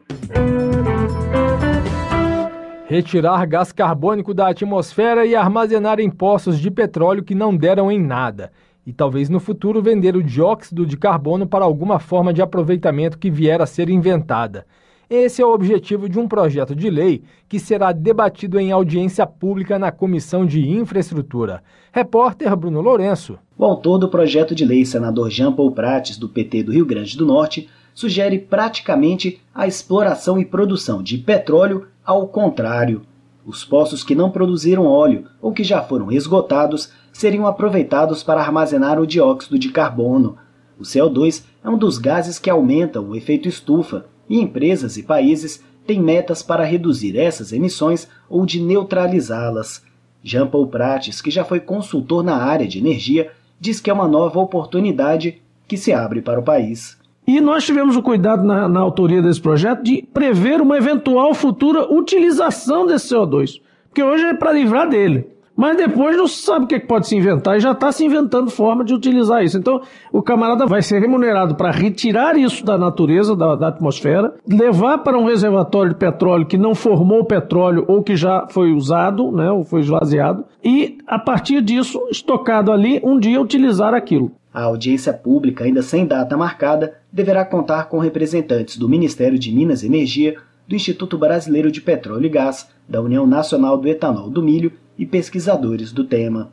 Speaker 14: Retirar gás carbônico da atmosfera e armazenar em poços de petróleo que não deram em nada. E talvez no futuro vender o dióxido de carbono para alguma forma de aproveitamento que vier a ser inventada. Esse é o objetivo de um projeto de lei que será debatido em audiência pública na Comissão de Infraestrutura. Repórter Bruno Lourenço.
Speaker 6: O autor do projeto de lei, senador Jean Paul Prates, do PT do Rio Grande do Norte, sugere praticamente a exploração e produção de petróleo ao contrário. Os poços que não produziram óleo ou que já foram esgotados seriam aproveitados para armazenar o dióxido de carbono. O CO2 é um dos gases que aumentam o efeito estufa e empresas e países têm metas para reduzir essas emissões ou de neutralizá-las. Jean Paul Prates, que já foi consultor na área de energia, diz que é uma nova oportunidade que se abre para o país.
Speaker 18: E nós tivemos o cuidado na autoria desse projeto de prever uma eventual futura utilização desse CO2, porque hoje é para livrar dele. Mas depois não se sabe o que pode se inventar e já está se inventando forma de utilizar isso. Então o camarada vai ser remunerado para retirar isso da natureza, da atmosfera, levar para um reservatório de petróleo que não formou petróleo ou que já foi usado, né, ou foi esvaziado, e a partir disso, estocado ali, um dia utilizar aquilo.
Speaker 6: A audiência pública, ainda sem data marcada, deverá contar com representantes do Ministério de Minas e Energia, do Instituto Brasileiro de Petróleo e Gás, da União Nacional do Etanol do Milho e pesquisadores do tema.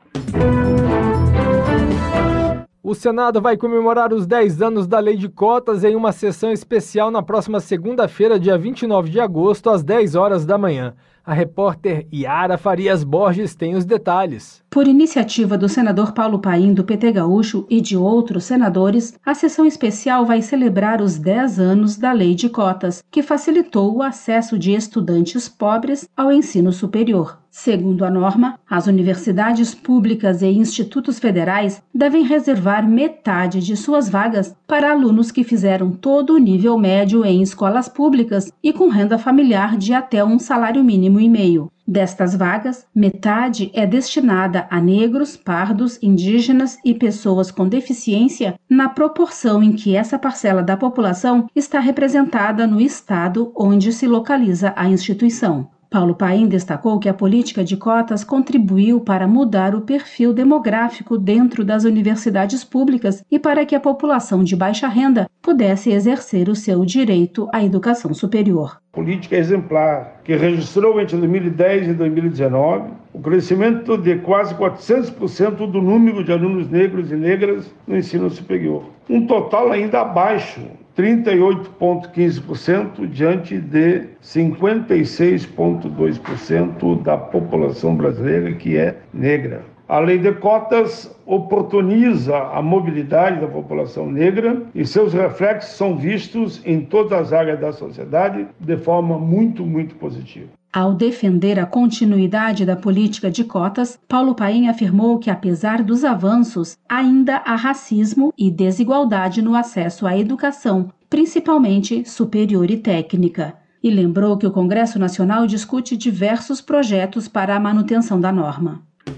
Speaker 14: O Senado vai comemorar os 10 anos da Lei de Cotas em uma sessão especial na próxima segunda-feira, dia 29 de agosto, às 10 horas da manhã. A repórter Yara Farias Borges tem os detalhes.
Speaker 20: Por iniciativa do senador Paulo Paim, do PT Gaúcho, e de outros senadores, a sessão especial vai celebrar os 10 anos da Lei de Cotas, que facilitou o acesso de estudantes pobres ao ensino superior. Segundo a norma, as universidades públicas e institutos federais devem reservar metade de suas vagas para alunos que fizeram todo o nível médio em escolas públicas e com renda familiar de até um salário mínimo e meio. Destas vagas, metade é destinada a negros, pardos, indígenas e pessoas com deficiência, na proporção em que essa parcela da população está representada no estado onde se localiza a instituição. Paulo Paim destacou que a política de cotas contribuiu para mudar o perfil demográfico dentro das universidades públicas e para que a população de baixa renda pudesse exercer o seu direito à educação superior.
Speaker 18: Política exemplar, que registrou entre 2010 e 2019 o crescimento de quase 400% do número de alunos negros e negras no ensino superior. Um total ainda abaixo, 38,15% diante de 56,2% da população brasileira que é negra. A lei de cotas oportuniza a mobilidade da população negra e seus reflexos são vistos em todas as áreas da sociedade de forma muito positiva.
Speaker 20: Ao defender a continuidade da política de cotas, Paulo Paim afirmou que, apesar dos avanços, ainda há racismo e desigualdade no acesso à educação, principalmente superior e técnica. E lembrou que o Congresso Nacional discute diversos projetos para a manutenção da norma.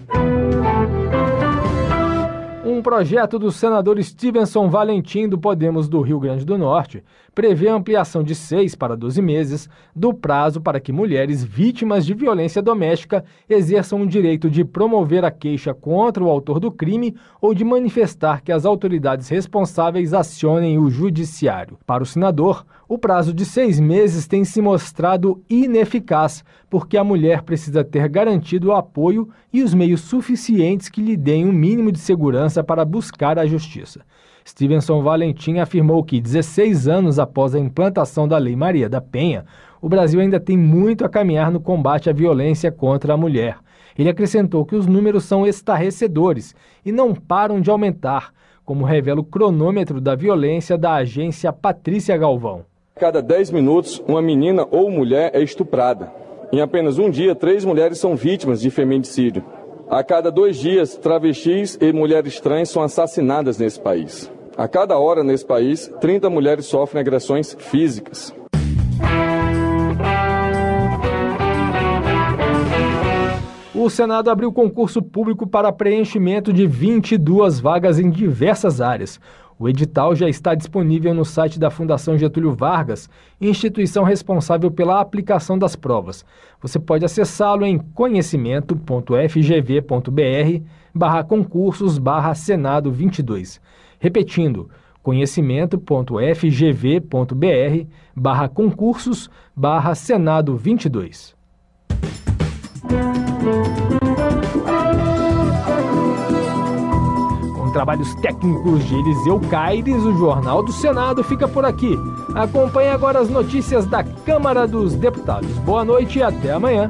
Speaker 14: Um projeto do senador Stevenson Valentim, do Podemos do Rio Grande do Norte, prevê a ampliação de 6 para 12 meses do prazo para que mulheres vítimas de violência doméstica exerçam o direito de promover a queixa contra o autor do crime ou de manifestar que as autoridades responsáveis acionem o judiciário. Para o senador, o prazo de 6 meses tem se mostrado ineficaz, porque a mulher precisa ter garantido o apoio e os meios suficientes que lhe deem um mínimo de segurança para buscar a justiça. Stevenson Valentim afirmou que 16 anos após a implantação da Lei Maria da Penha, o Brasil ainda tem muito a caminhar no combate à violência contra a mulher. Ele acrescentou que os números são estarrecedores e não param de aumentar, como revela o cronômetro da violência da agência Patrícia Galvão.
Speaker 2: A cada 10 minutos, uma menina ou mulher é estuprada. Em apenas um dia, 3 mulheres são vítimas de feminicídio. A cada 2 dias, travestis e mulheres trans são assassinadas nesse país. A cada hora nesse país, 30 mulheres sofrem agressões físicas.
Speaker 14: O Senado abriu concurso público para preenchimento de 22 vagas em diversas áreas. O edital já está disponível no site da Fundação Getúlio Vargas, instituição responsável pela aplicação das provas. Você pode acessá-lo em conhecimento.fgv.br/concursos/Senado 22. Repetindo, conhecimento.fgv.br/concursos/Senado 22. Com trabalhos técnicos de Eliseu Caires, o Jornal do Senado fica por aqui. Acompanhe agora as notícias da Câmara dos Deputados. Boa noite e até amanhã.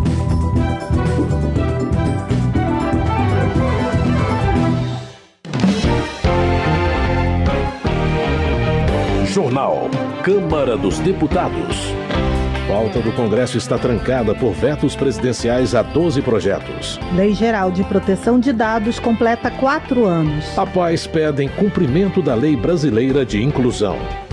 Speaker 7: Jornal Câmara dos Deputados. Pauta do Congresso está trancada por vetos presidenciais a 12 projetos.
Speaker 3: Lei Geral de Proteção de Dados completa 4 anos.
Speaker 7: APAES pedem cumprimento da Lei Brasileira de Inclusão.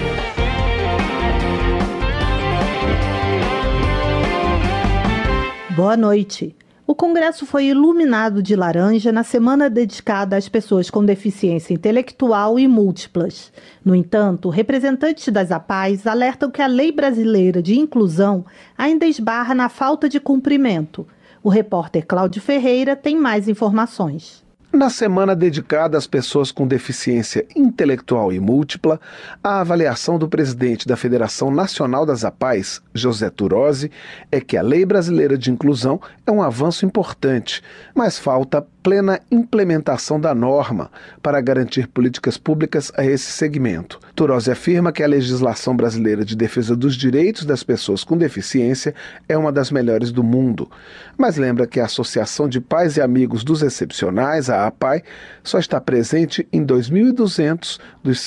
Speaker 3: Boa noite. O Congresso foi iluminado de laranja na semana dedicada às pessoas com deficiência intelectual e múltiplas. No entanto, representantes das APAES alertam que a Lei Brasileira de Inclusão ainda esbarra na falta de cumprimento. O repórter Cláudio Ferreira tem mais informações.
Speaker 4: Na semana dedicada às pessoas com deficiência intelectual e múltipla, a avaliação do presidente da Federação Nacional das APAES, José Turozzi, é que a Lei Brasileira de Inclusão é um avanço importante, mas falta plena implementação da norma para garantir políticas públicas a esse segmento. Turozzi afirma que a legislação brasileira de defesa dos direitos das pessoas com deficiência é uma das melhores do mundo, mas lembra que a Associação de Pais e Amigos dos Excepcionais, a APAE, só está presente em 2.200 dos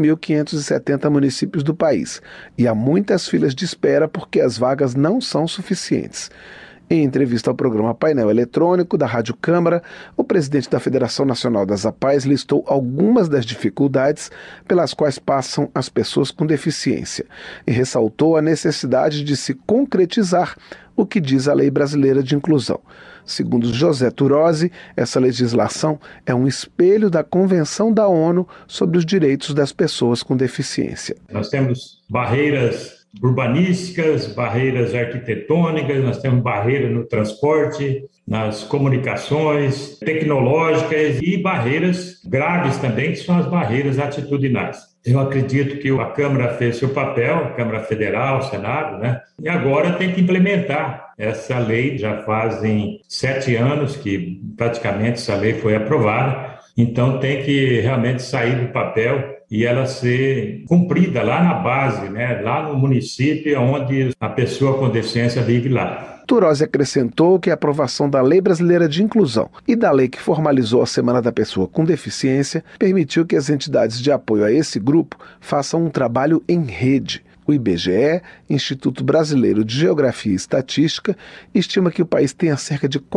Speaker 4: 5.570 municípios do país e há muitas filas de espera porque as vagas não são suficientes. Em entrevista ao programa Painel Eletrônico da Rádio Câmara, o presidente da Federação Nacional das APAES listou algumas das dificuldades pelas quais passam as pessoas com deficiência e ressaltou a necessidade de se concretizar o que diz a Lei Brasileira de Inclusão. Segundo José Turozzi, essa legislação é um espelho da Convenção da ONU sobre os Direitos das Pessoas com Deficiência.
Speaker 21: Nós temos barreiras urbanísticas, barreiras arquitetônicas, nós temos barreiras no transporte, nas comunicações, tecnológicas e barreiras graves também, que são as barreiras atitudinais. Eu acredito que a Câmara fez seu papel, a Câmara Federal, o Senado, né? E agora tem que implementar essa lei. Já fazem 7 anos que praticamente essa lei foi aprovada, então tem que realmente sair do papel e ela ser cumprida lá na base, né? Lá no município onde a pessoa com deficiência vive lá.
Speaker 4: Turozzi acrescentou que a aprovação da Lei Brasileira de Inclusão e da lei que formalizou a Semana da Pessoa com Deficiência permitiu que as entidades de apoio a esse grupo façam um trabalho em rede. O IBGE, Instituto Brasileiro de Geografia e Estatística, estima que o país tenha cerca de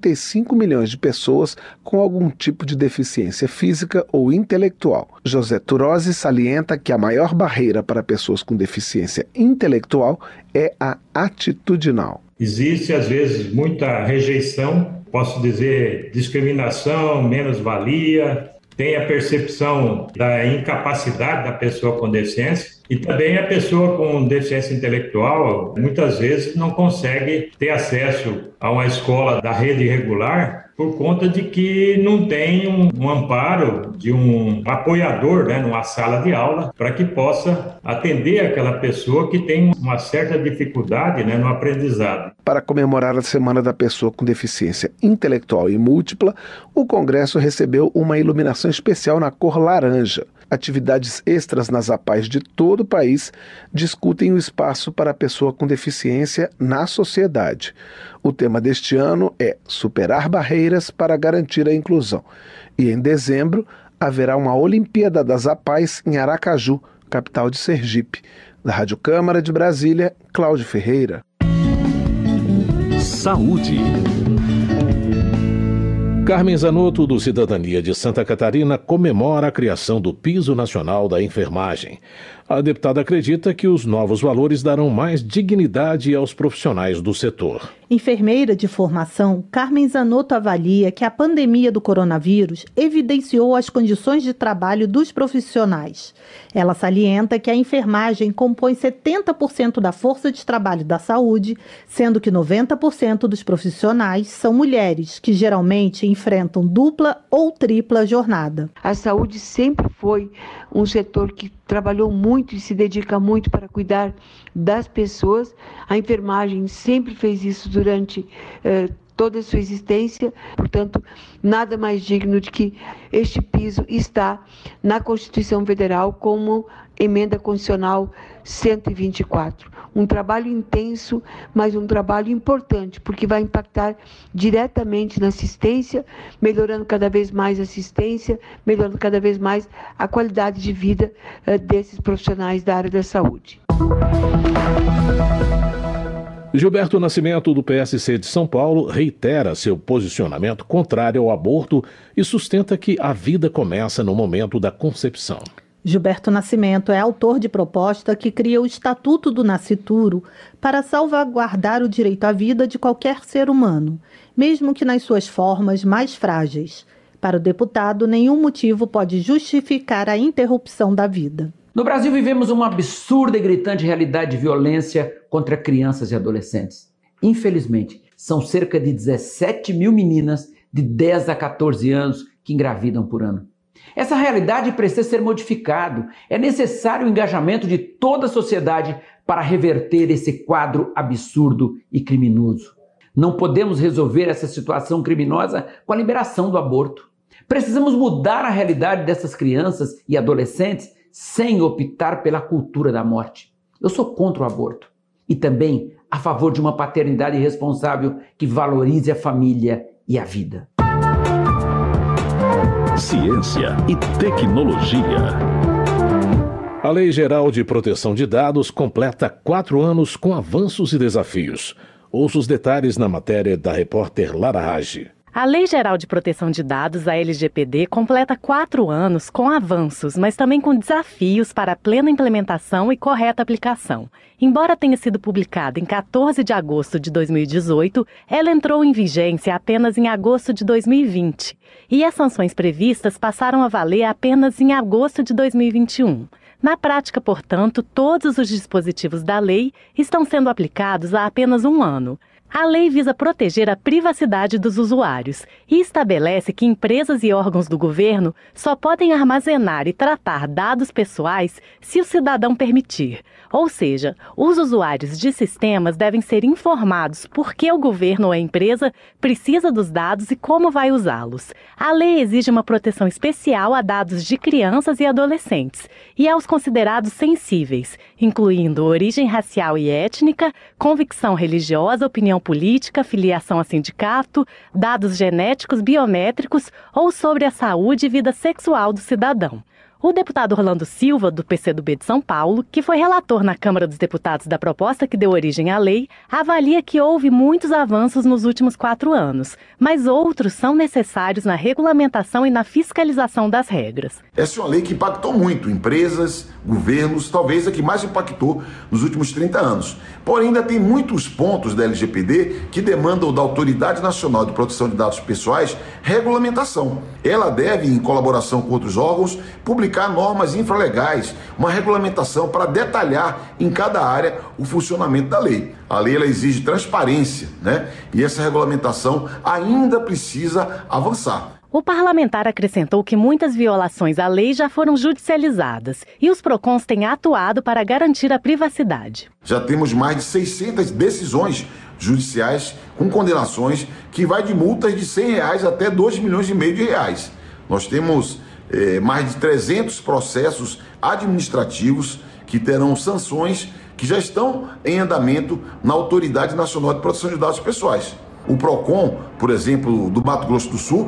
Speaker 4: 45 milhões de pessoas com algum tipo de deficiência física ou intelectual. José Turozzi salienta que a maior barreira para pessoas com deficiência intelectual é a atitudinal.
Speaker 21: Existe, às vezes, muita rejeição, posso dizer, discriminação, menos-valia, tem a percepção da incapacidade da pessoa com deficiência e também a pessoa com deficiência intelectual muitas vezes não consegue ter acesso a uma escola da rede regular por conta de que não tem um amparo de um apoiador, né, numa sala de aula para que possa atender aquela pessoa que tem uma certa dificuldade, né, no aprendizado.
Speaker 4: Para comemorar a Semana da Pessoa com Deficiência Intelectual e Múltipla, o Congresso recebeu uma iluminação especial na cor laranja. Atividades extras nas APAES de todo o país discutem o espaço para a pessoa com deficiência na sociedade. O tema deste ano é Superar Barreiras para Garantir a Inclusão. E em dezembro, haverá uma Olimpíada das APAES em Aracaju, capital de Sergipe. Da Rádio Câmara de Brasília, Cláudio Ferreira.
Speaker 12: Saúde.
Speaker 10: Carmen Zanotto, do Cidadania de Santa Catarina, comemora a criação do Piso Nacional da Enfermagem. A deputada acredita que os novos valores darão mais dignidade aos profissionais do setor.
Speaker 3: Enfermeira de formação, Carmen Zanotto avalia que a pandemia do coronavírus evidenciou as condições de trabalho dos profissionais. Ela salienta que a enfermagem compõe 70% da força de trabalho da saúde, sendo que 90% dos profissionais são mulheres, que geralmente enfrentam dupla ou tripla jornada.
Speaker 11: A saúde sempre foi um setor que trabalhou muito e se dedica muito para cuidar das pessoas. A enfermagem sempre fez isso durante toda a sua existência, portanto, nada mais digno de que este piso está na Constituição Federal como emenda constitucional 124. Um trabalho intenso, mas um trabalho importante, porque vai impactar diretamente na assistência, melhorando cada vez mais a assistência, melhorando cada vez mais a qualidade de vida desses profissionais da área da saúde.
Speaker 10: Gilberto Nascimento, do PSC de São Paulo, reitera seu posicionamento contrário ao aborto e sustenta que a vida começa no momento da concepção.
Speaker 3: Gilberto Nascimento é autor de proposta que cria o Estatuto do Nascituro para salvaguardar o direito à vida de qualquer ser humano, mesmo que nas suas formas mais frágeis. Para o deputado, nenhum motivo pode justificar a interrupção da vida.
Speaker 22: No Brasil vivemos uma absurda e gritante realidade de violência contra crianças e adolescentes. Infelizmente, são cerca de 17 mil meninas de 10 a 14 anos que engravidam por ano. Essa realidade precisa ser modificada. É necessário o engajamento de toda a sociedade para reverter esse quadro absurdo e criminoso. Não podemos resolver essa situação criminosa com a liberação do aborto. Precisamos mudar a realidade dessas crianças e adolescentes sem optar pela cultura da morte. Eu sou contra o aborto e também a favor de uma paternidade responsável que valorize a família e a vida.
Speaker 12: Ciência e tecnologia.
Speaker 10: A Lei Geral de Proteção de Dados completa 4 anos com avanços e desafios. Ouça os detalhes na matéria da repórter Lara Rage.
Speaker 23: A Lei Geral de Proteção de Dados, a LGPD, completa 4 anos com avanços, mas também com desafios para a plena implementação e correta aplicação. Embora tenha sido publicada em 14 de agosto de 2018, ela entrou em vigência apenas em agosto de 2020. E as sanções previstas passaram a valer apenas em agosto de 2021. Na prática, portanto, todos os dispositivos da lei estão sendo aplicados há apenas 1 ano. A lei visa proteger a privacidade dos usuários e estabelece que empresas e órgãos do governo só podem armazenar e tratar dados pessoais se o cidadão permitir. Ou seja, os usuários de sistemas devem ser informados por que o governo ou a empresa precisa dos dados e como vai usá-los. A lei exige uma proteção especial a dados de crianças e adolescentes e aos considerados sensíveis, incluindo origem racial e étnica, convicção religiosa, opinião política, filiação a sindicato, dados genéticos, biométricos ou sobre a saúde e vida sexual do cidadão. O deputado Orlando Silva, do PCdoB de São Paulo, que foi relator na Câmara dos Deputados da proposta que deu origem à lei, avalia que houve muitos avanços nos últimos 4 anos, mas outros são necessários na regulamentação e na fiscalização das regras.
Speaker 24: Essa é uma lei que impactou muito empresas, governos, talvez a que mais impactou nos últimos 30 anos. Porém, ainda tem muitos pontos da LGPD que demandam da Autoridade Nacional de Proteção de Dados Pessoais regulamentação. Ela deve, em colaboração com outros órgãos, publicar normas infralegais, uma regulamentação para detalhar em cada área o funcionamento da lei. A lei ela exige transparência, E essa regulamentação ainda precisa avançar.
Speaker 23: O parlamentar acrescentou que muitas violações à lei já foram judicializadas e os PROCONs têm atuado para garantir a privacidade.
Speaker 24: Já temos mais de 600 decisões judiciais com condenações que vai de multas de R$100 até R$2,5 milhões. Nós temos mais de 300 processos administrativos que terão sanções que já estão em andamento na Autoridade Nacional de Proteção de Dados Pessoais. O PROCON, por exemplo, do Mato Grosso do Sul,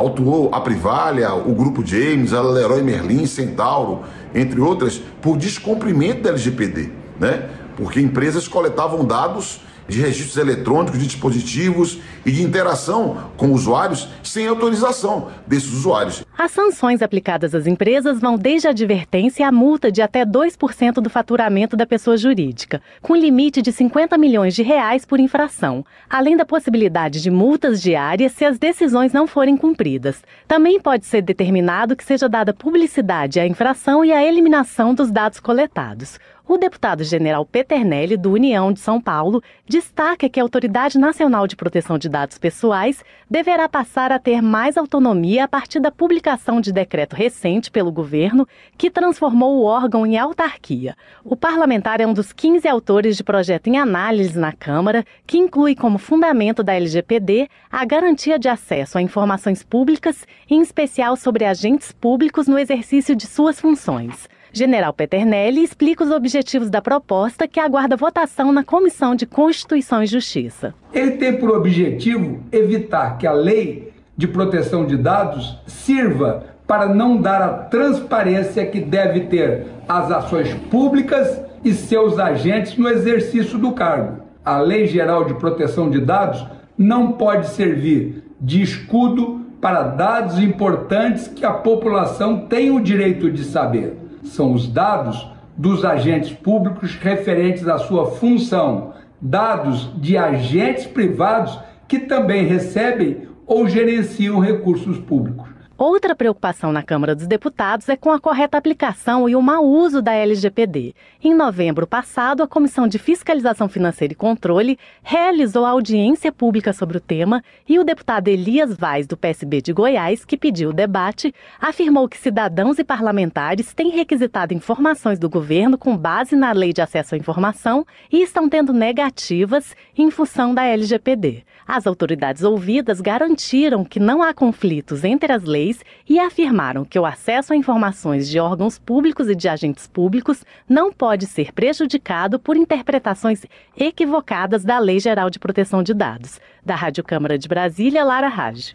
Speaker 24: autuou a Privalha, o Grupo James, a Leroy Merlin, Centauro, entre outras, por descumprimento da LGPD, né? Porque empresas coletavam dados de registros eletrônicos, de dispositivos e de interação com usuários sem autorização desses usuários.
Speaker 23: As sanções aplicadas às empresas vão desde a advertência à multa de até 2% do faturamento da pessoa jurídica, com limite de 50 milhões de reais por infração, além da possibilidade de multas diárias se as decisões não forem cumpridas. Também pode ser determinado que seja dada publicidade à infração e à eliminação dos dados coletados. O deputado general Peternelli, do União de São Paulo, destaca que a Autoridade Nacional de Proteção de Dados Pessoais deverá passar a ter mais autonomia a partir da publicação de decreto recente pelo governo que transformou o órgão em autarquia. O parlamentar é um dos 15 autores de projeto em análise na Câmara, que inclui como fundamento da LGPD a garantia de acesso a informações públicas, em especial sobre agentes públicos no exercício de suas funções. General Peternelli explica os objetivos da proposta, que aguarda votação na Comissão de Constituição e Justiça.
Speaker 5: Ele tem por objetivo evitar que a Lei de Proteção de Dados sirva para não dar a transparência que deve ter as ações públicas e seus agentes no exercício do cargo. A Lei Geral de Proteção de Dados não pode servir de escudo para dados importantes que a população tem o direito de saber. São os dados dos agentes públicos referentes à sua função, dados de agentes privados que também recebem ou gerenciam recursos públicos.
Speaker 23: Outra preocupação na Câmara dos Deputados é com a correta aplicação e o mau uso da LGPD. Em novembro passado, a Comissão de Fiscalização Financeira e Controle realizou a audiência pública sobre o tema e o deputado Elias Vaz, do PSB de Goiás, que pediu o debate, afirmou que cidadãos e parlamentares têm requisitado informações do governo com base na Lei de Acesso à Informação e estão tendo negativas em função da LGPD. As autoridades ouvidas garantiram que não há conflitos entre as leis e afirmaram que o acesso a informações de órgãos públicos e de agentes públicos não pode ser prejudicado por interpretações equivocadas da Lei Geral de Proteção de Dados. Da Rádio Câmara de Brasília, Lara Raj.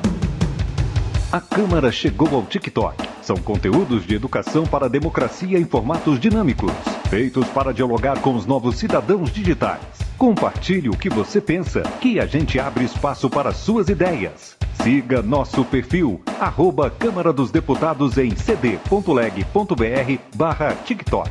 Speaker 12: A Câmara chegou ao TikTok. São conteúdos de educação para a democracia em formatos dinâmicos, feitos para dialogar com os novos cidadãos digitais. Compartilhe o que você pensa, que a gente abre espaço para suas ideias. Siga nosso perfil, @Câmara dos Deputados em cd.leg.br/TikTok.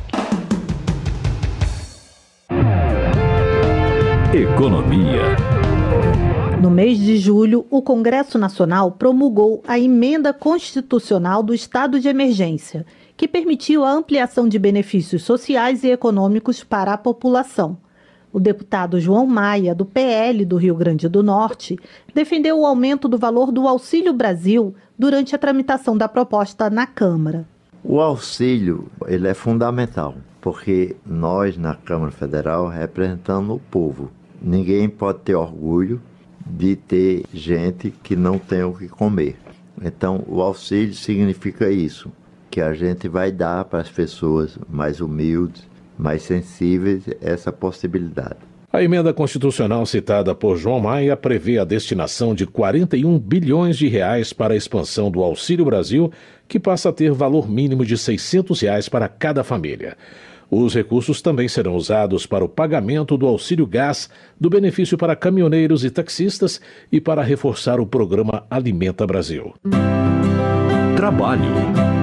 Speaker 3: Economia. No mês de julho, o Congresso Nacional promulgou a Emenda Constitucional do Estado de Emergência, que permitiu a ampliação de benefícios sociais e econômicos para a população. O deputado João Maia, do PL do Rio Grande do Norte, defendeu o aumento do valor do Auxílio Brasil durante a tramitação da proposta na Câmara.
Speaker 8: O auxílio ele é fundamental, porque nós, na Câmara Federal, representamos o povo. Ninguém pode ter orgulho de ter gente que não tem o que comer. Então, o auxílio significa isso, que a gente vai dar para as pessoas mais humildes, mais sensíveis, essa possibilidade.
Speaker 10: A emenda constitucional citada por João Maia prevê a destinação de 41 bilhões de reais para a expansão do Auxílio Brasil, que passa a ter valor mínimo de R$ 600 reais para cada família. Os recursos também serão usados para o pagamento do auxílio gás, do benefício para caminhoneiros e taxistas e para reforçar o programa Alimenta Brasil.
Speaker 12: Trabalho.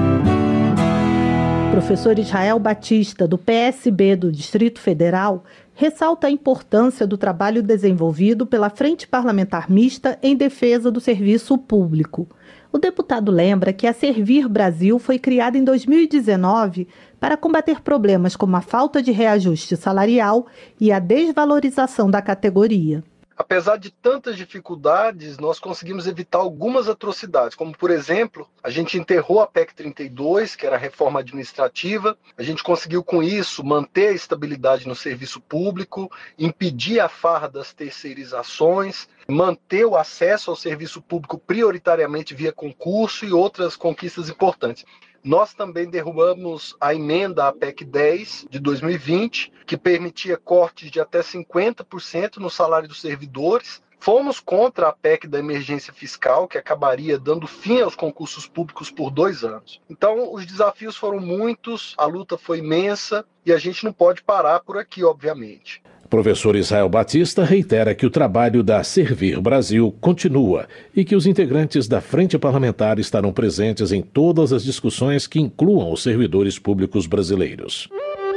Speaker 3: Professor Israel Batista, do PSB do Distrito Federal, ressalta a importância do trabalho desenvolvido pela Frente Parlamentar Mista em defesa do serviço público. O deputado lembra que a Servir Brasil foi criada em 2019 para combater problemas como a falta de reajuste salarial e a desvalorização da categoria.
Speaker 9: Apesar de tantas dificuldades, nós conseguimos evitar algumas atrocidades, como, por exemplo, a gente enterrou a PEC 32, que era a reforma administrativa, a gente conseguiu, com isso, manter a estabilidade no serviço público, impedir a farra das terceirizações, manter o acesso ao serviço público prioritariamente via concurso e outras conquistas importantes. Nós também derrubamos a emenda à PEC 10 de 2020, que permitia cortes de até 50% no salário dos servidores, Fomos contra a PEC da emergência fiscal, que acabaria dando fim aos concursos públicos por 2 anos. Então, os desafios foram muitos, a luta foi imensa e a gente não pode parar por aqui, obviamente.
Speaker 10: Professor Israel Batista reitera que o trabalho da Servir Brasil continua e que os integrantes da Frente Parlamentar estarão presentes em todas as discussões que incluam os servidores públicos brasileiros.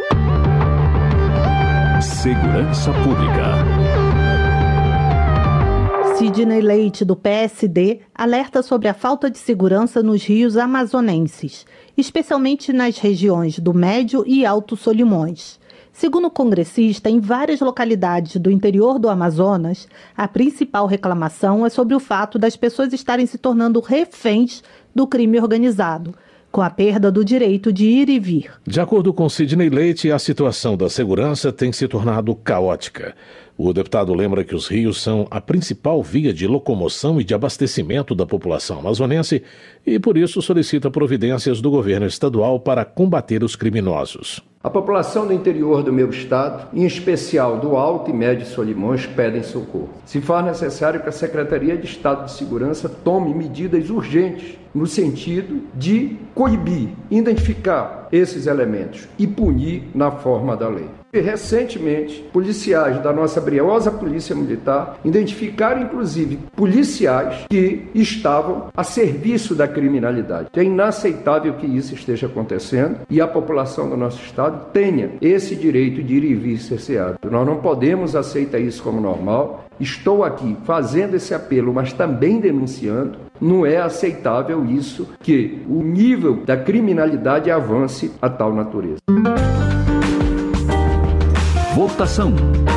Speaker 12: Segurança Pública.
Speaker 3: Sidney Leite, do PSD, alerta sobre a falta de segurança nos rios amazonenses, especialmente nas regiões do Médio e Alto Solimões. Segundo o congressista, em várias localidades do interior do Amazonas, a principal reclamação é sobre o fato das pessoas estarem se tornando reféns do crime organizado, com a perda do direito de ir e vir.
Speaker 10: De acordo com Sidney Leite, a situação da segurança tem se tornado caótica. O deputado lembra que os rios são a principal via de locomoção e de abastecimento da população amazonense e, por isso, solicita providências do governo estadual para combater os criminosos.
Speaker 13: A população do interior do meu estado, em especial do Alto e Médio Solimões, pedem socorro. Se for necessário que a Secretaria de Estado de Segurança tome medidas urgentes no sentido de coibir, identificar esses elementos e punir na forma da lei. E, recentemente, policiais da nossa briosa Polícia Militar identificaram, inclusive, policiais que estavam a serviço da criminalidade. É inaceitável que isso esteja acontecendo e a população do nosso estado tenha esse direito de ir e vir cerceado. Nós não podemos aceitar isso como normal. Estou aqui fazendo esse apelo, mas também denunciando. Não é aceitável isso, que o nível da criminalidade avance a tal natureza.
Speaker 12: Votação.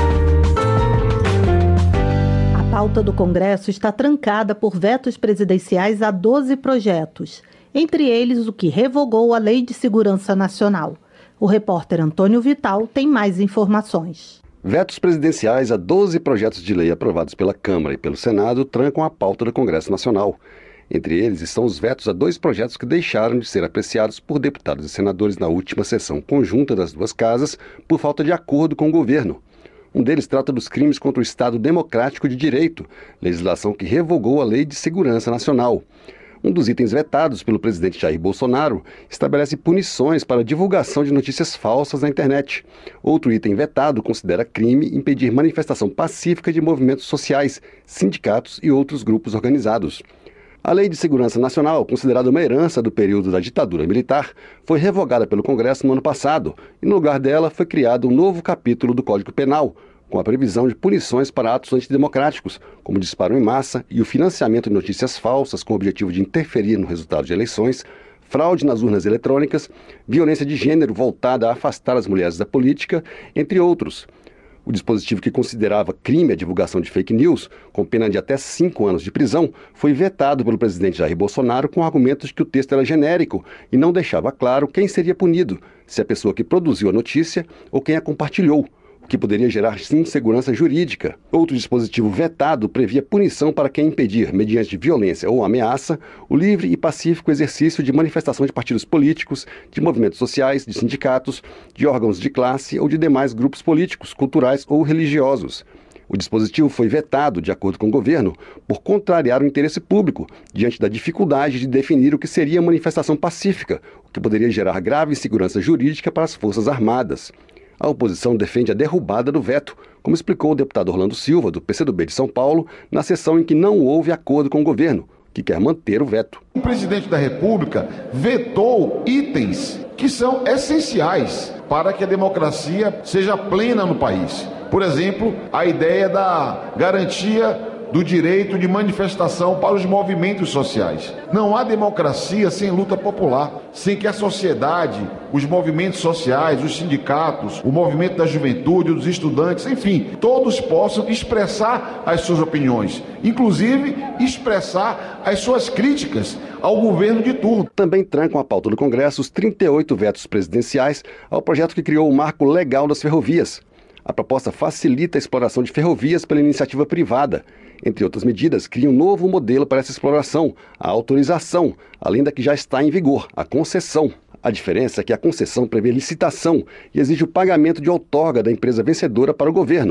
Speaker 3: A pauta do Congresso está trancada por vetos presidenciais a 12 projetos, entre eles o que revogou a Lei de Segurança Nacional. O repórter Antônio Vital tem mais informações.
Speaker 16: Vetos presidenciais a 12 projetos de lei aprovados pela Câmara e pelo Senado trancam a pauta do Congresso Nacional. Entre eles estão os vetos a 2 projetos que deixaram de ser apreciados por deputados e senadores na última sessão conjunta das duas casas por falta de acordo com o governo. Um deles trata dos crimes contra o Estado Democrático de Direito, legislação que revogou a Lei de Segurança Nacional. Um dos itens vetados pelo presidente Jair Bolsonaro estabelece punições para divulgação de notícias falsas na internet. Outro item vetado considera crime impedir manifestação pacífica de movimentos sociais, sindicatos e outros grupos organizados. A Lei de Segurança Nacional, considerada uma herança do período da ditadura militar, foi revogada pelo Congresso no ano passado e, no lugar dela, foi criado um novo capítulo do Código Penal, com a previsão de punições para atos antidemocráticos, como disparo em massa e o financiamento de notícias falsas com o objetivo de interferir no resultado de eleições, fraude nas urnas eletrônicas, violência de gênero voltada a afastar as mulheres da política, entre outros. O dispositivo que considerava crime a divulgação de fake news, com pena de até 5 anos de prisão, foi vetado pelo presidente Jair Bolsonaro com argumentos de que o texto era genérico e não deixava claro quem seria punido, se a pessoa que produziu a notícia ou quem a compartilhou, o que poderia gerar insegurança jurídica. Outro dispositivo vetado previa punição para quem impedir, mediante violência ou ameaça, o livre e pacífico exercício de manifestação de partidos políticos, de movimentos sociais, de sindicatos, de órgãos de classe ou de demais grupos políticos, culturais ou religiosos. O dispositivo foi vetado, de acordo com o governo, por contrariar o interesse público, diante da dificuldade de definir o que seria manifestação pacífica, o que poderia gerar grave insegurança jurídica para as Forças Armadas. A oposição defende a derrubada do veto, como explicou o deputado Orlando Silva, do PCdoB de São Paulo, na sessão em que não houve acordo com o governo, que quer manter o veto.
Speaker 24: O presidente da República vetou itens que são essenciais para que a democracia seja plena no país. Por exemplo, a ideia da garantia do direito de manifestação para os movimentos sociais. Não há democracia sem luta popular, sem que a sociedade, os movimentos sociais, os sindicatos, o movimento da juventude, dos estudantes, enfim, todos possam expressar as suas opiniões, inclusive expressar as suas críticas ao governo de turno.
Speaker 16: Também trancam a pauta do Congresso os 38 vetos presidenciais ao projeto que criou o Marco Legal das Ferrovias. A proposta facilita a exploração de ferrovias pela iniciativa privada. Entre outras medidas, cria um novo modelo para essa exploração, a autorização, além da que já está em vigor, a concessão. A diferença é que a concessão prevê licitação e exige o pagamento de outorga da empresa vencedora para o governo.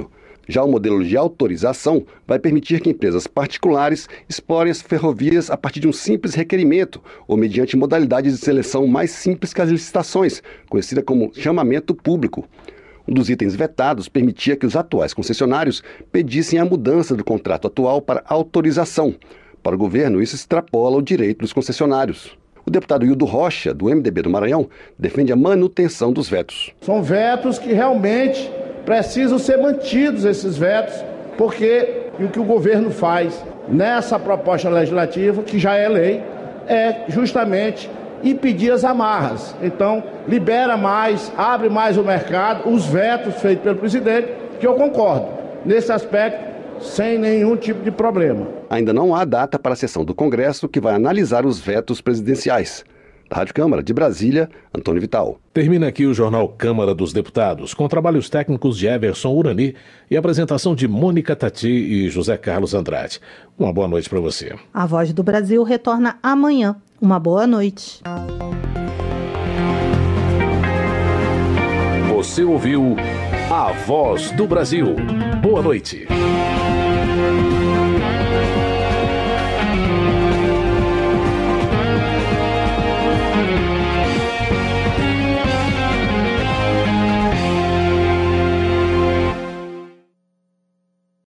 Speaker 16: Já o modelo de autorização vai permitir que empresas particulares explorem as ferrovias a partir de um simples requerimento ou mediante modalidades de seleção mais simples que as licitações, conhecida como chamamento público. Um dos itens vetados permitia que os atuais concessionários pedissem a mudança do contrato atual para autorização. Para o governo, isso extrapola o direito dos concessionários. O deputado Hildo Rocha, do MDB do Maranhão, defende a manutenção dos vetos.
Speaker 1: São vetos que realmente precisam ser mantidos, esses vetos, porque o que o governo faz nessa proposta legislativa, que já é lei, é justamente impedir as amarras. Então, libera mais, abre mais o mercado, os vetos feitos pelo presidente, que eu concordo, nesse aspecto, sem nenhum tipo de problema.
Speaker 16: Ainda não há data para a sessão do Congresso que vai analisar os vetos presidenciais. Da Rádio Câmara de Brasília, Antônio Vital.
Speaker 10: Termina aqui o Jornal Câmara dos Deputados, com trabalhos técnicos de Everson Urani e apresentação de Mônica Tati e José Carlos Andrade. Uma boa noite para você.
Speaker 3: A Voz do Brasil retorna amanhã. Uma boa noite.
Speaker 10: Você ouviu A Voz do Brasil. Boa noite.